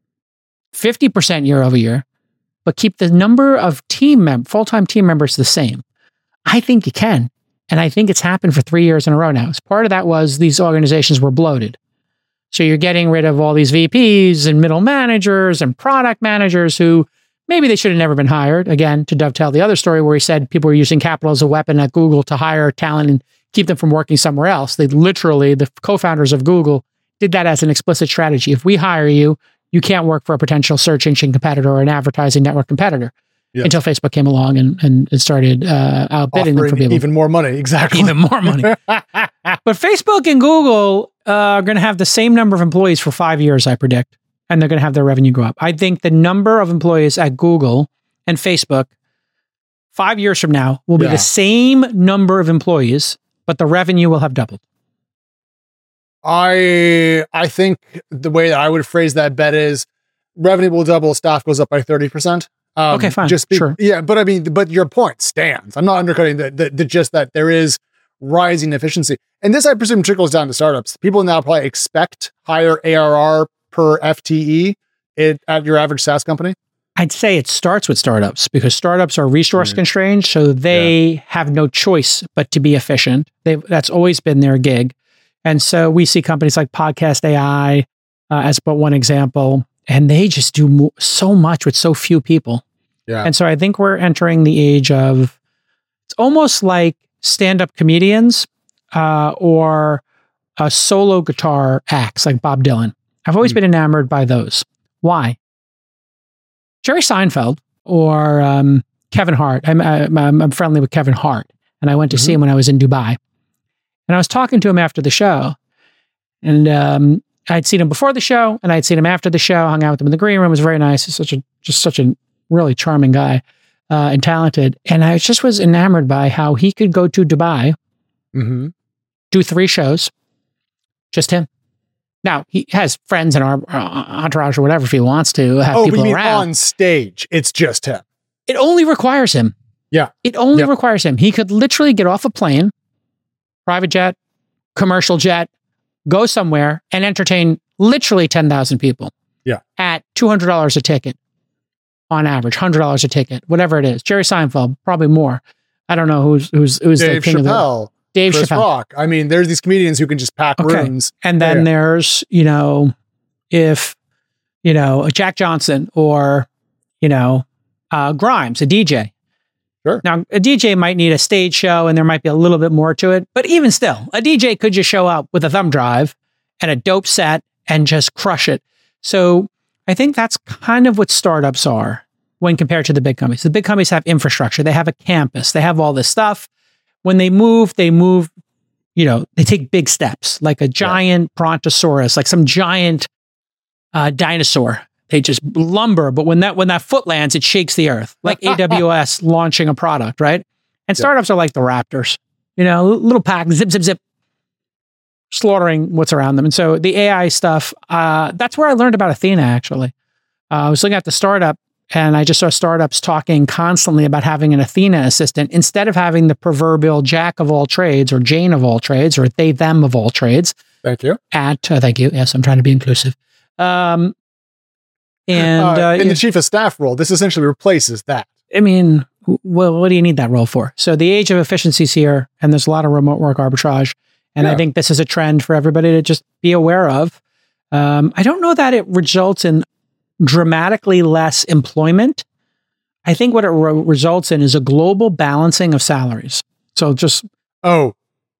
fifty percent year over year, but keep the number of team mem- full-time team members the same? I think you can. And I think it's happened for three years in a row now. As part of that was these organizations were bloated. So you're getting rid of all these V Ps and middle managers and product managers who maybe they should have never been hired. Again, to dovetail the other story where he said people were using capital as a weapon at Google to hire talent and keep them from working somewhere else. They literally, the co-founders of Google did that as an explicit strategy. If we hire you, you can't work for a potential search engine competitor or an advertising network competitor. Yes. Until Facebook came along and, and it started uh, outbidding them for Offering people. even more money. Exactly. Even more money. But Facebook and Google uh, are going to have the same number of employees for five years, I predict, and they're going to have their revenue go up. I think the number of employees at Google and Facebook five years from now will be Yeah. the same number of employees, but the revenue will have doubled. I I think the way that I would phrase that bet is revenue will double, staff goes up by thirty percent. Um, Okay, fine. Just be, Sure. Yeah, but I mean, but your point stands. I'm not undercutting the, the, the just that there is rising efficiency. And this, I presume, trickles down to startups. People now probably expect higher A R R per F T E it, at your average SaaS company. I'd say it starts with startups because startups are resource Mm. constrained, so they have no choice but to be efficient. They that's always been their gig, and so we see companies like Podcast A I uh, as but one example, and they just do mo- so much with so few people. Yeah. And so I think we're entering the age of it's almost like stand-up comedians uh, or a solo guitar acts like Bob Dylan. I've always Mm. been enamored by those. Why? Jerry Seinfeld or um, Kevin Hart. I'm, I'm, I'm friendly with Kevin Hart, and I went to Mhm. see him when I was in Dubai. And I was talking to him after the show, and um, I'd seen him before the show, and I'd seen him after the show. Hung out with him in the green room. It was very nice. He's such a just such a really charming guy uh, and talented. And I just was enamored by how he could go to Dubai, Mm-hmm. do three shows, just him. Now he has friends in our uh, entourage or whatever if he wants to have Oh, but people you mean around. on stage? It's just him. It only requires him. Yeah. It only Yep. requires him. He could literally get off a plane, private jet, commercial jet, go somewhere and entertain literally ten thousand people. Yeah. At two hundred dollars a ticket on average, one hundred dollars a ticket, whatever it is. Jerry Seinfeld, probably more. I don't know who's who's who's Dave the king Chappelle, of the Dave Chris Chappelle. Rock. I mean, there's these comedians who can just pack Okay. rooms. And then Yeah. there's, you know, if, you know, Jack Johnson or, you know, uh, Grimes, a D J. Sure. Now, a D J might need a stage show and there might be a little bit more to it. But even still, a D J could just show up with a thumb drive and a dope set and just crush it. So I think that's kind of what startups are when compared to the big companies. The big companies have infrastructure. They have a campus. They have all this stuff. When they move, they move, you know, they take big steps, like a giant brontosaurus, like some giant uh, dinosaur. They just lumber, but when that when that foot lands, it shakes the earth, like A W S launching a product, right? And startups are like the raptors, you know, little pack, zip, zip, zip, slaughtering what's around them. And so the A I stuff, uh, that's where I learned about Athena, actually. Uh, I was looking at the startup, and I just saw startups talking constantly about having an Athena assistant instead of having the proverbial Jack of all trades or Jane of all trades or they, them of all trades. Thank you. At, uh, thank you. Yes, I'm trying to be inclusive. Um, and Uh, uh, in the chief of staff role, this essentially replaces that. I mean, well, what do you need that role for? So the age of efficiency is here, and there's a lot of remote work arbitrage. And Yeah. I think this is a trend for everybody to just be aware of. Um, I don't know that it results in dramatically less employment. I think what it re- results in is a global balancing of salaries. So just Oh,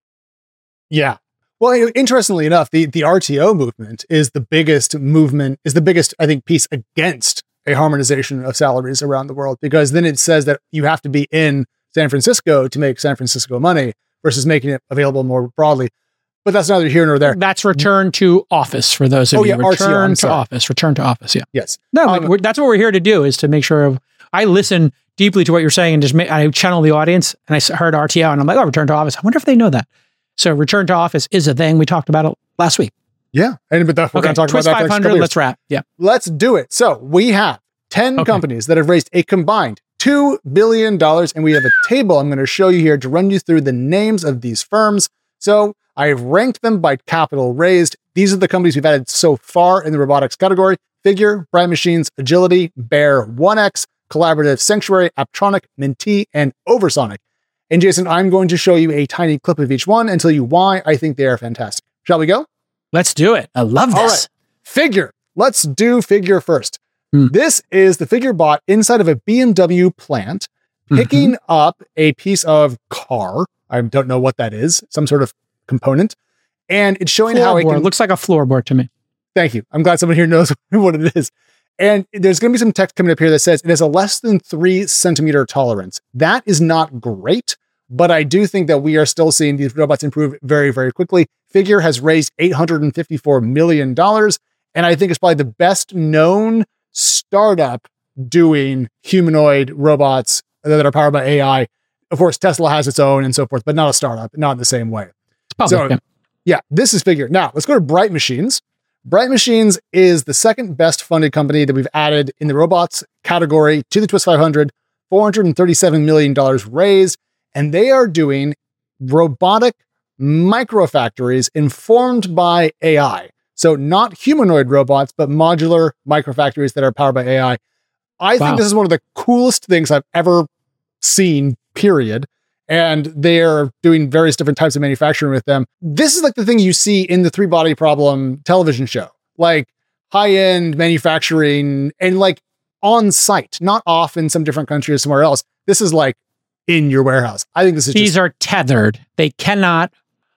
yeah. Well, interestingly enough, the, the R T O movement is the biggest movement, is the biggest, I think, piece against a harmonization of salaries around the world, because then it says that you have to be in San Francisco to make San Francisco money versus making it available more broadly. But that's neither here nor there. that's return to office for those of Oh, you. yeah, R T O, return I'm to sorry. office. Return to office. Yeah. Yes. No, Um, but we're, that's what we're here to do, is to make sure of, I listen deeply to what you're saying and just make, I channel the audience, and I s- heard R T O and I'm like, oh, return to office. I wonder if they know that. So return to office is a thing. We talked about it last week. Yeah. And but that, we're Okay, going to talk Twist about that for the next couple five hundred, years. let's wrap. Yeah. Let's do it. So we have ten Okay. companies that have raised a combined two billion dollars, and we have a table I'm going to show you here to run you through the names of these firms. So I've ranked them by capital raised. These are the companies we've added so far in the robotics category: Figure, Bright Machines, Agility, Bear, one X, Collaborative, Sanctuary, Aptronic, Mentee, and Oversonic. And Jason, I'm going to show you a tiny clip of each one and tell you why I think they are fantastic. Shall we go? Let's do it. I love this. All right. Figure. Let's do Figure first. Hmm. This is the Figure bot inside of a B M W plant, picking Mm-hmm. up a piece of car. I don't know what that is, some sort of component. And it's showing how it Floorboard. can... Looks like a floorboard to me. Thank you. I'm glad someone here knows what it is. And there's going to be some text coming up here that says it has a less than three centimeter tolerance. That is not great, but I do think that we are still seeing these robots improve very, very quickly. Figure has raised eight hundred fifty-four million dollars, and I think it's probably the best known startup doing humanoid robots that are powered by A I. Of course, Tesla has its own and so forth, but not a startup, not in the same way. It's public. So, yeah. yeah, this is Figure. Now, let's go to Bright Machines. Bright Machines is the second best funded company that we've added in the robots category to the Twist five hundred, four hundred thirty-seven million dollars raised, and they are doing robotic microfactories informed by A I. So not humanoid robots, but modular microfactories that are powered by A I. I Wow. think this is one of the coolest things I've ever seen, period. And they're doing various different types of manufacturing with them. This is like the thing you see in the Three Body Problem television show, like high-end manufacturing and like on site, not off in some different country or somewhere else. This is like in your warehouse. I think this is These just, are tethered. They cannot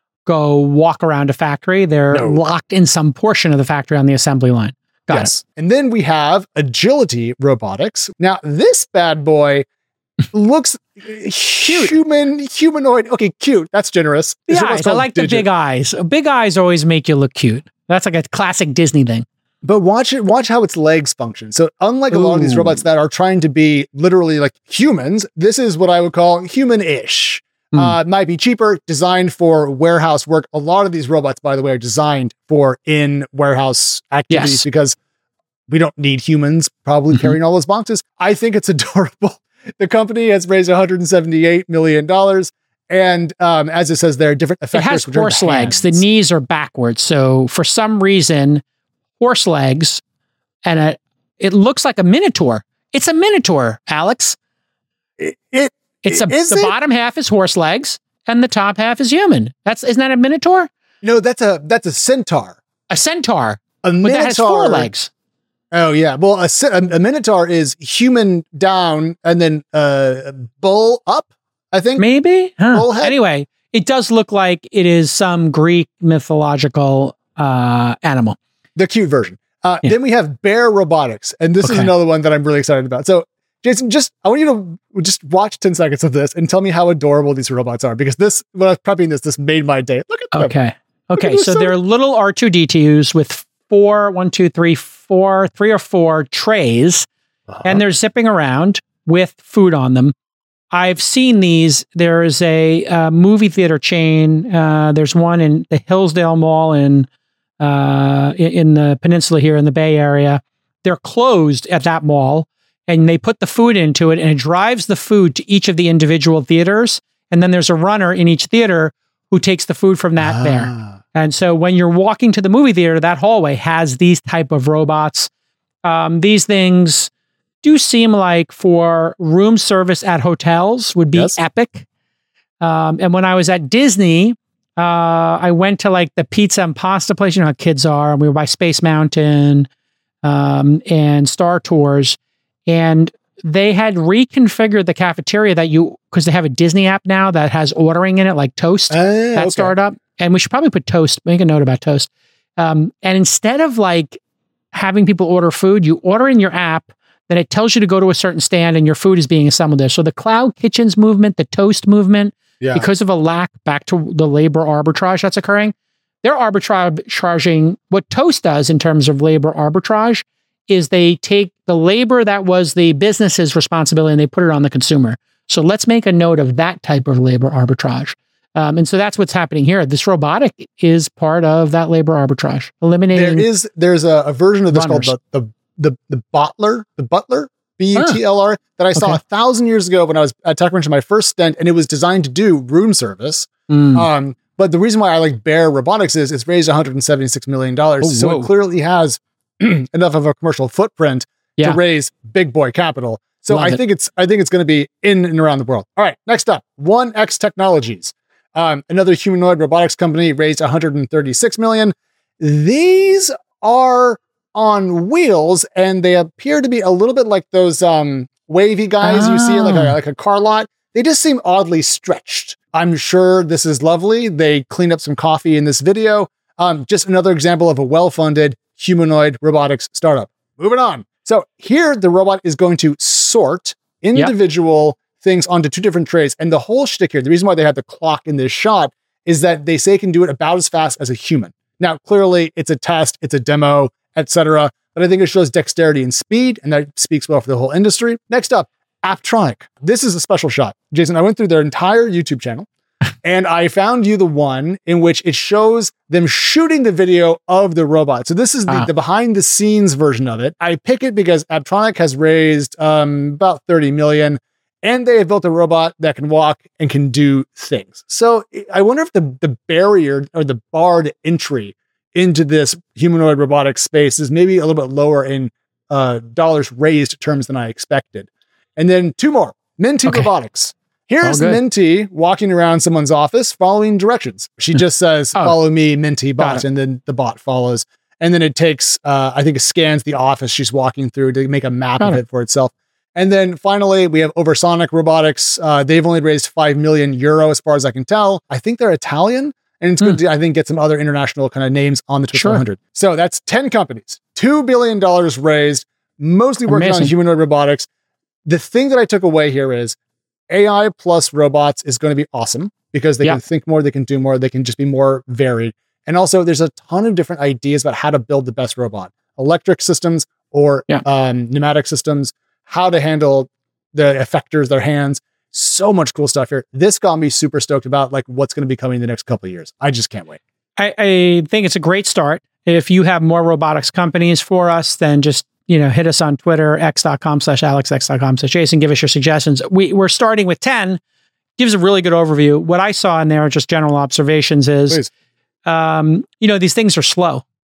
go walk around a factory. They're No. locked in some portion of the factory on the assembly line. Got yes. And then we have Agility Robotics. Now, this bad boy looks human, humanoid. Okay, cute. That's generous. it. It's The what's eyes. I called like the digit. big eyes. Big eyes always make you look cute. That's like a classic Disney thing. But watch it, watch how its legs function. So unlike a lot of these Ooh. robots that are trying to be literally like humans, this is what I would call human-ish. Hmm. Uh, it might be cheaper, designed for warehouse work. A lot of these robots, by the way, are designed for in warehouse activities Yes. because we don't need humans probably Mhm. carrying all those boxes. I think it's adorable. The company has raised one hundred seventy-eight million dollars. And um, as it says there, different effectors. It has horse legs. The knees are backwards. So for some reason, horse legs, and a, it looks like a minotaur. It's a minotaur, Alex. It, it it's a, is the it? bottom half is horse legs, and the top half is human. That's isn't that a minotaur? No, that's a that's a centaur. A centaur. A but minotaur that has four legs. Oh yeah. Well, a, a, a minotaur is human down and then uh, bull up. I think maybe. Huh. Bullhead? Anyway, it does look like it is some Greek mythological uh, animal. The cute version. Uh, Yeah. Then we have Bear Robotics, and this is Okay. another one that I'm really excited about. So, Jason, just I want you to just watch ten seconds of this and tell me how adorable these robots are, because this, when I was prepping this, this made my day. Look at them. Okay. Okay. this So son- they're little R two D twos with four, one, two, three, four, three or four trays, Uh-huh. and they're zipping around with food on them. I've seen these. There is a uh, movie theater chain. Uh, there's one in the Hillsdale Mall in uh, in, in the peninsula here in the Bay Area. They're closed at that mall, and they put the food into it, and it drives the food to each of the individual theaters. And then there's a runner in each theater who takes the food from that there. Ah. And so when you're walking to the movie theater, that hallway has these type of robots. Um, these things do seem like for room service at hotels would be Yes. epic. Um, and when I was at Disney, uh, I went to like the pizza and pasta place. You know how kids are. And we were by Space Mountain um, and Star Tours. And they had reconfigured the cafeteria that you, because they have a Disney app now that has ordering in it, like Toast, Ah, that okay. startup. And we should probably put Toast, make a note about Toast. Um, and instead of like having people order food, you order in your app, then it tells you to go to a certain stand and your food is being assembled there. So the cloud kitchens movement, the Toast movement, Yeah. because of a lack back to the labor arbitrage that's occurring, they're arbitraging what Toast does in terms of labor arbitrage is they take the labor that was the business's responsibility and they put it on the consumer. So let's make a note of that type of labor arbitrage. Um, and so that's what's happening here. This robotic is part of that labor arbitrage, eliminating. There is there's a, a version of this runners. called the the the the Bottler, the Butler, B U T L R, that I saw Okay. a thousand years ago when I was at TechCrunch in my first stint, and it was designed to do room service. Mm. Um, but the reason why I like Bear Robotics is it's raised one hundred seventy-six million dollars, Oh, so whoa. it clearly has enough of a commercial footprint Yeah. to raise big boy capital. So Love I it. think it's I think it's going to be in and around the world. All right, next up, one X Technologies. Um, another humanoid robotics company raised one hundred thirty-six million. These are on wheels, and they appear to be a little bit like those um, wavy guys you see at like a, Ah. like a car lot. They just seem oddly stretched. I'm sure this is lovely. They cleaned up some coffee in this video. Um, just another example of a well-funded humanoid robotics startup. Moving on. So here, the robot is going to sort individual things onto two different trays. And the whole shtick here, the reason why they have the clock in this shot is that they say it can do it about as fast as a human. Now, clearly, it's a test, it's a demo, et cetera. But I think it shows dexterity and speed, and that speaks well for the whole industry. Next up, Apptronic. This is a special shot. Jason, I went through their entire YouTube channel, and I found you the one in which it shows them shooting the video of the robot. So this is the, Ah. the behind the scenes version of it. I pick it because Apptronic has raised um, about thirty million, and they have built a robot that can walk and can do things. So I wonder if the, the barrier or the bar to entry into this humanoid robotic space is maybe a little bit lower in uh, dollars raised terms than I expected. And then two more, Minty Okay. Robotics. Here's All good. Minty walking around someone's office following directions. She just says, Oh. follow me, Minty Got bot. it. And then the bot follows. And then it takes, uh, I think it scans the office she's walking through to make a map Got of it. it for itself. And then finally, we have Oversonic Robotics. Uh, they've only raised five million euro as far as I can tell. I think they're Italian. And it's good to, I think, get some other international kind of names on the Twitch Sure. one hundred. So that's ten companies, two billion dollars raised, mostly working Amazing. on humanoid robotics. The thing that I took away here is A I plus robots is going to be awesome because they Yeah. can think more, they can do more, they can just be more varied. And also, there's a ton of different ideas about how to build the best robot, electric systems or Yeah. um, pneumatic systems, how to handle the effectors, their hands. So much cool stuff here. This got me super stoked about like what's going to be coming in the next couple of years. I just can't wait. I, I think it's a great start. If you have more robotics companies for us, then just, you know, hit us on Twitter, x.com slash Alex, x.com slash Jason, give us your suggestions. We, we're starting with ten. gives a really good overview. What I saw in there are just general observations is, um, you know, these things are slow.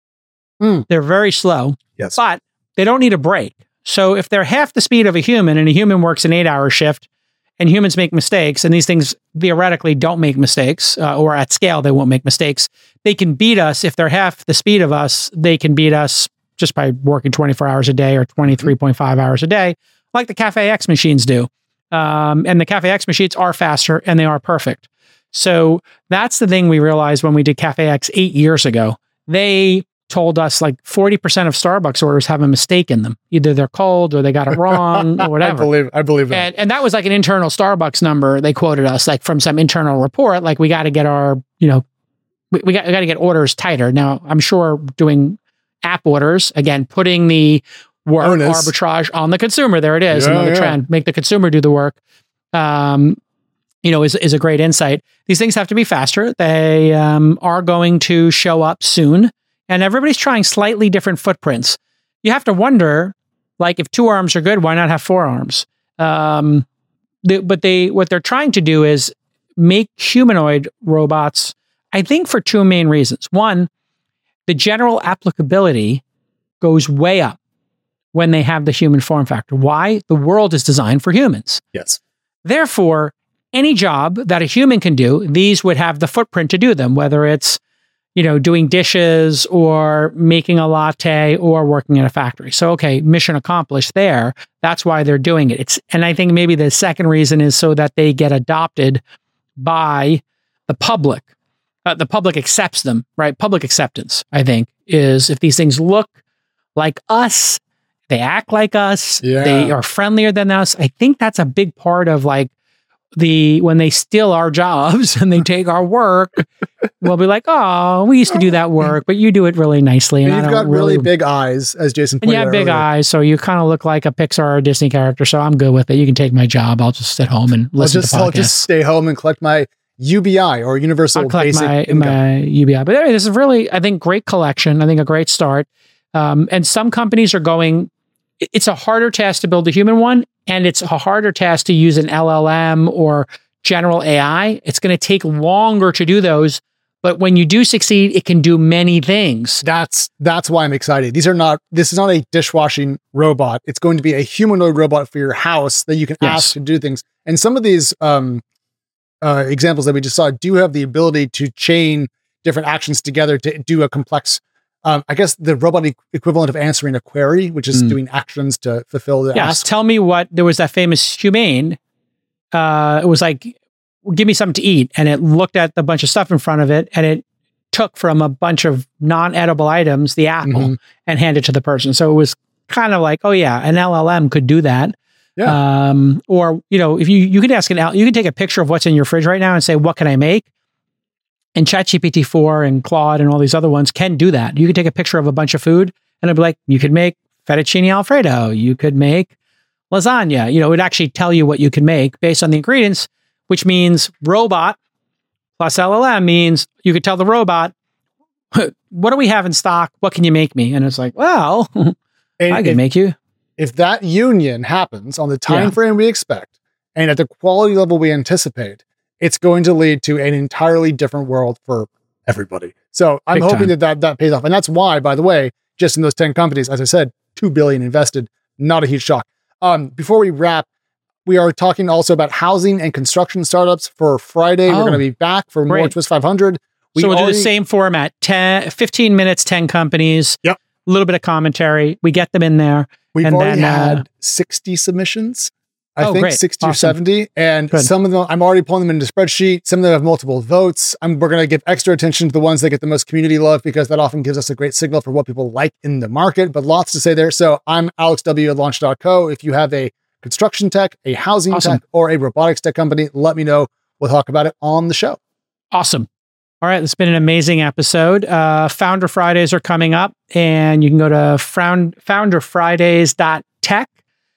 Mm. They're very slow, yes, but they don't need a break. So if they're half the speed of a human and a human works an eight hour shift and humans make mistakes and these things theoretically don't make mistakes uh, or at scale, they won't make mistakes. They can beat us. If they're half the speed of us, they can beat us just by working twenty-four hours a day or twenty-three point five hours a day, like the Cafe X machines do. Um, and the Cafe X machines are faster and they are perfect. So that's the thing we realized when we did Cafe X eight years ago. They told us like forty percent of Starbucks orders have a mistake in them. Either they're cold or they got it wrong or whatever. I believe, I believe that. And, and that was like an internal Starbucks number. They quoted us like from some internal report, like we got to get our, you know, we, we got, we got to get orders tighter. Now, I'm sure doing app orders, again, putting the work Bonus. arbitrage on the consumer. There it is. Yeah, Another yeah. trend. Make the consumer do the work. Um, you know, is, is a great insight. These things have to be faster. They um, are going to show up soon. And everybody's trying slightly different footprints. You have to wonder, like, if two arms are good, why not have four arms? Um, the, but they, what they're trying to do is make humanoid robots, I think, for two main reasons. One, the general applicability goes way up when they have the human form factor. Why? The world is designed for humans. Yes. Therefore, any job that a human can do, these would have the footprint to do them, whether it's, you know, doing dishes or making a latte or working in a factory. So, okay, mission accomplished there. That's why they're doing it. It's, and I think maybe the second reason is so that they get adopted by the public. Uh, the public accepts them, right? Public acceptance, I think, is if these things look like us, they act like us, Yeah. they are friendlier than us. I think that's a big part of like the, when they steal our jobs and they take our work, we'll be like, oh, we used to do that work, but you do it really nicely. And, And I you've don't got really really big eyes, as Jason and pointed you have out big earlier. eyes, so you kind of look like a Pixar or Disney character. So I'm good with it. You can take my job. I'll just sit home and I'll listen just, to podcasts. I'll just stay home and collect my U B I or Universal I'll collect Basic my, Income. my U B I. But anyway, this is really, I think, great collection. I think a great start. Um, and some companies are going, it- it's a harder task to build a human one, and it's a harder task to use an L L M or general A I. It's going to take longer to do those. But when you do succeed, it can do many things. That's that's why I'm excited. These are not. This is not a dishwashing robot. It's going to be a humanoid robot for your house that you can Yes. ask to do things. And some of these um, uh, examples that we just saw do have the ability to chain different actions together to do a complex. Um, I guess the robot e- equivalent of answering a query, which is Mm. doing actions to fulfill the Yes. ask. Tell me what, there was that famous Humane. Uh, it was like, give me something to eat. And it looked at the bunch of stuff in front of it and it took from a bunch of non-edible items, the apple, Mhm. and handed to the person. So it was kind of like, oh yeah, an L L M could do that. Yeah. Um, or, you know, if you, you could ask an L, you could take a picture of what's in your fridge right now and say, what can I make? And ChatGPT four and Claude and all these other ones can do that. You could take a picture of a bunch of food and it'd be like, you could make fettuccine Alfredo. You could make lasagna. You know, it would actually tell you what you can make based on the ingredients, which means robot plus L L M means you could tell the robot, what do we have in stock? What can you make me? And it's like, well, And I can if, make you. if that union happens on the time Yeah. frame we expect and at the quality level we anticipate, it's going to lead to an entirely different world for everybody. So I'm Big hoping time. that, that that pays off. And that's why, by the way, just in those ten companies, as I said, two billion invested, not a huge shock. Um, before we wrap, we are talking also about housing and construction startups for Friday. We're Oh, going to be back for more great. Twist five hundred. We so we'll do already- the same format, ten, fifteen minutes, ten companies. Yep. A little bit of commentary. We get them in there. We've and already then, uh, had sixty submissions. I Oh, think great. sixty or Awesome. seventy. And Good. some of them, I'm already pulling them into spreadsheet. Some of them have multiple votes. I'm, we're going to give extra attention to the ones that get the most community love because that often gives us a great signal for what people like in the market, but lots to say there. So I'm Alex W at launch dot co. If you have a construction tech, a housing Awesome. tech, or a robotics tech company, let me know. We'll talk about it on the show. Awesome. All right. It's been an amazing episode. Uh, Founder Fridays are coming up, and you can go to found, founder fridays dot tech.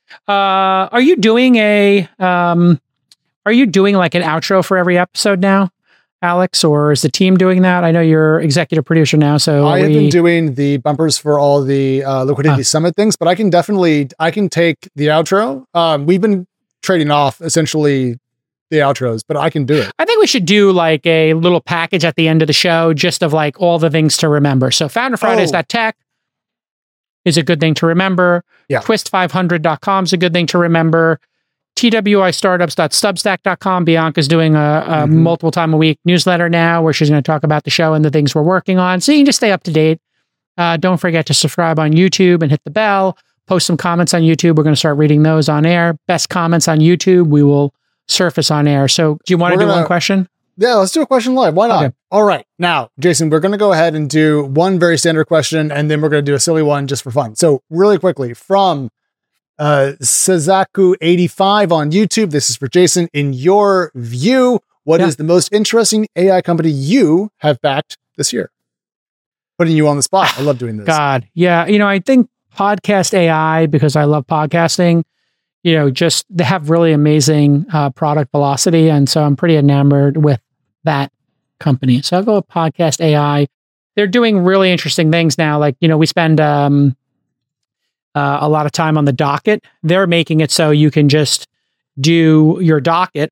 Uh, are you doing a, um, are you doing like an outro for every episode now, Alex, or is the team doing that? I know you're executive producer now, so I have we, been doing the bumpers for all the uh, Liquidity Huh. Summit things, but I can definitely, I can take the outro. Um, we've been trading off essentially the outros, but I can do it. I think we should do like a little package at the end of the show, just of like all the things to remember. So founder fridays dot tech is a good thing to remember. Yeah. twist five hundred dot com is a good thing to remember. T W I startups dot substack dot com. Bianca's doing a, a mm-hmm. multiple time a week newsletter now where she's going to talk about the show and the things we're working on. So you can just stay up to date. Uh, don't forget to subscribe on YouTube and hit the bell. Post some comments on YouTube. We're going to start reading those on air. Best comments on YouTube, we will surface on air. So do you want to do gonna, one question? Yeah, let's do a question live. Why not? Okay. All right. Now, Jason, we're going to go ahead and do one very standard question, and then we're going to do a silly one just for fun. So really quickly, from uh, Sazaku eighty-five on YouTube, this is for Jason. In your view, what yeah. is the most interesting A I company you have backed this year? Putting you on the spot. I love doing this. God. Yeah. You know, I think Podcast A I, because I love podcasting, you know, just they have really amazing uh, product velocity. And so I'm pretty enamored with that company. So I'll go with Podcast A I. They're doing really interesting things now. Like, you know, we spend um, uh, a lot of time on the docket. They're making it so you can just do your docket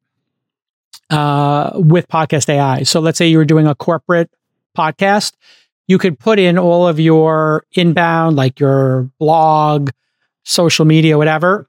uh, with Podcast A I. So let's say you were doing a corporate podcast. You could put in all of your inbound, like your blog, social media, whatever,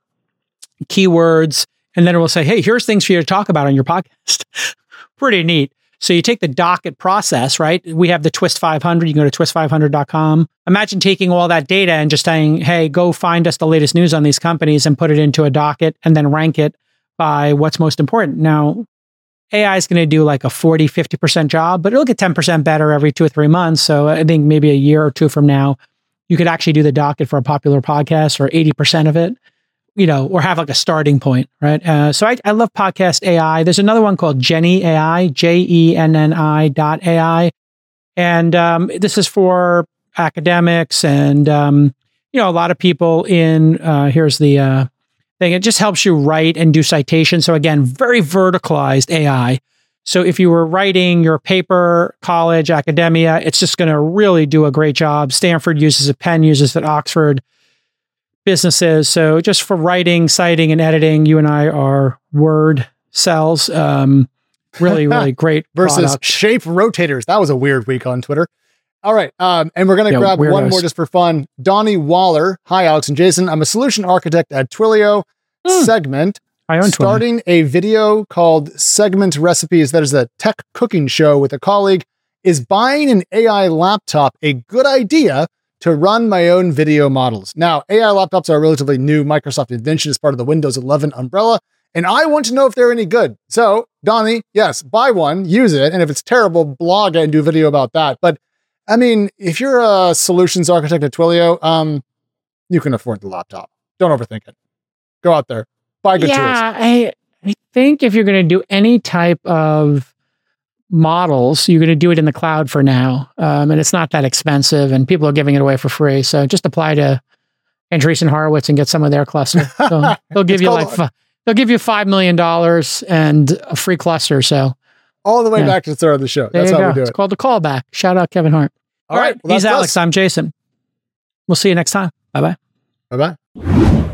keywords, and then it will say, hey, here's things for you to talk about on your podcast. Pretty neat. So you take the docket process, right? We have the Twist five hundred. You can go to twist five hundred dot com. Imagine taking all that data and just saying, hey, go find us the latest news on these companies and put it into a docket and then rank it by what's most important. Now, A I is going to do like a forty, fifty percent job, but it'll get ten percent better every two or three months. So I think maybe a year or two from now, you could actually do the docket for a popular podcast or eighty percent of it, you know, or have like a starting point, right? Uh, so I, I love Podcast A I. There's another one called Jenny A I, J E N N I dot A I. And um, this is for academics and, um, you know, a lot of people in, uh, here's the, uh, thing. It just helps you write and do citations. So again, very verticalized A I. So if you were writing your paper, college, academia, it's just going to really do a great job. Stanford uses it, Penn uses it, Oxford, businesses. So just for writing, citing, and editing, you and I are word cells. Um, really, really great versus product. Shape rotators. That was a weird week on Twitter. All right. Um, and we're going to yeah, grab weirdos. one more just for fun. Donnie Waller. Hi, Alex and Jason. I'm a solution architect at Twilio. Mm. Segment. I own starting Twilio. A video called Segment Recipes. That is a tech cooking show with a colleague. Is buying an A I laptop a good idea to run my own video models? Now, A I laptops are a relatively new Microsoft invention as part of the Windows eleven umbrella. And I want to know if they're any good. So, Donnie, yes, buy one, use it. And if it's terrible, blog it and do a video about that. But I mean, if you're a solutions architect at Twilio, um, you can afford the laptop. Don't overthink it. Go out there, buy good yeah, tools. I, I think if you're going to do any type of models, you're going to do it in the cloud for now. Um, and it's not that expensive and people are giving it away for free. So just apply to Andreessen Horowitz and get some of their cluster. So they'll give you like, f- they'll give you five million dollars and a free cluster. So all the way yeah. back to the start of the show. There That's how go. we do it's it. It's called the callback. Shout out Kevin Hart. All, all right. right. Well, he's Alex. Us. I'm Jason. We'll see you next time. Bye-bye. Bye-bye.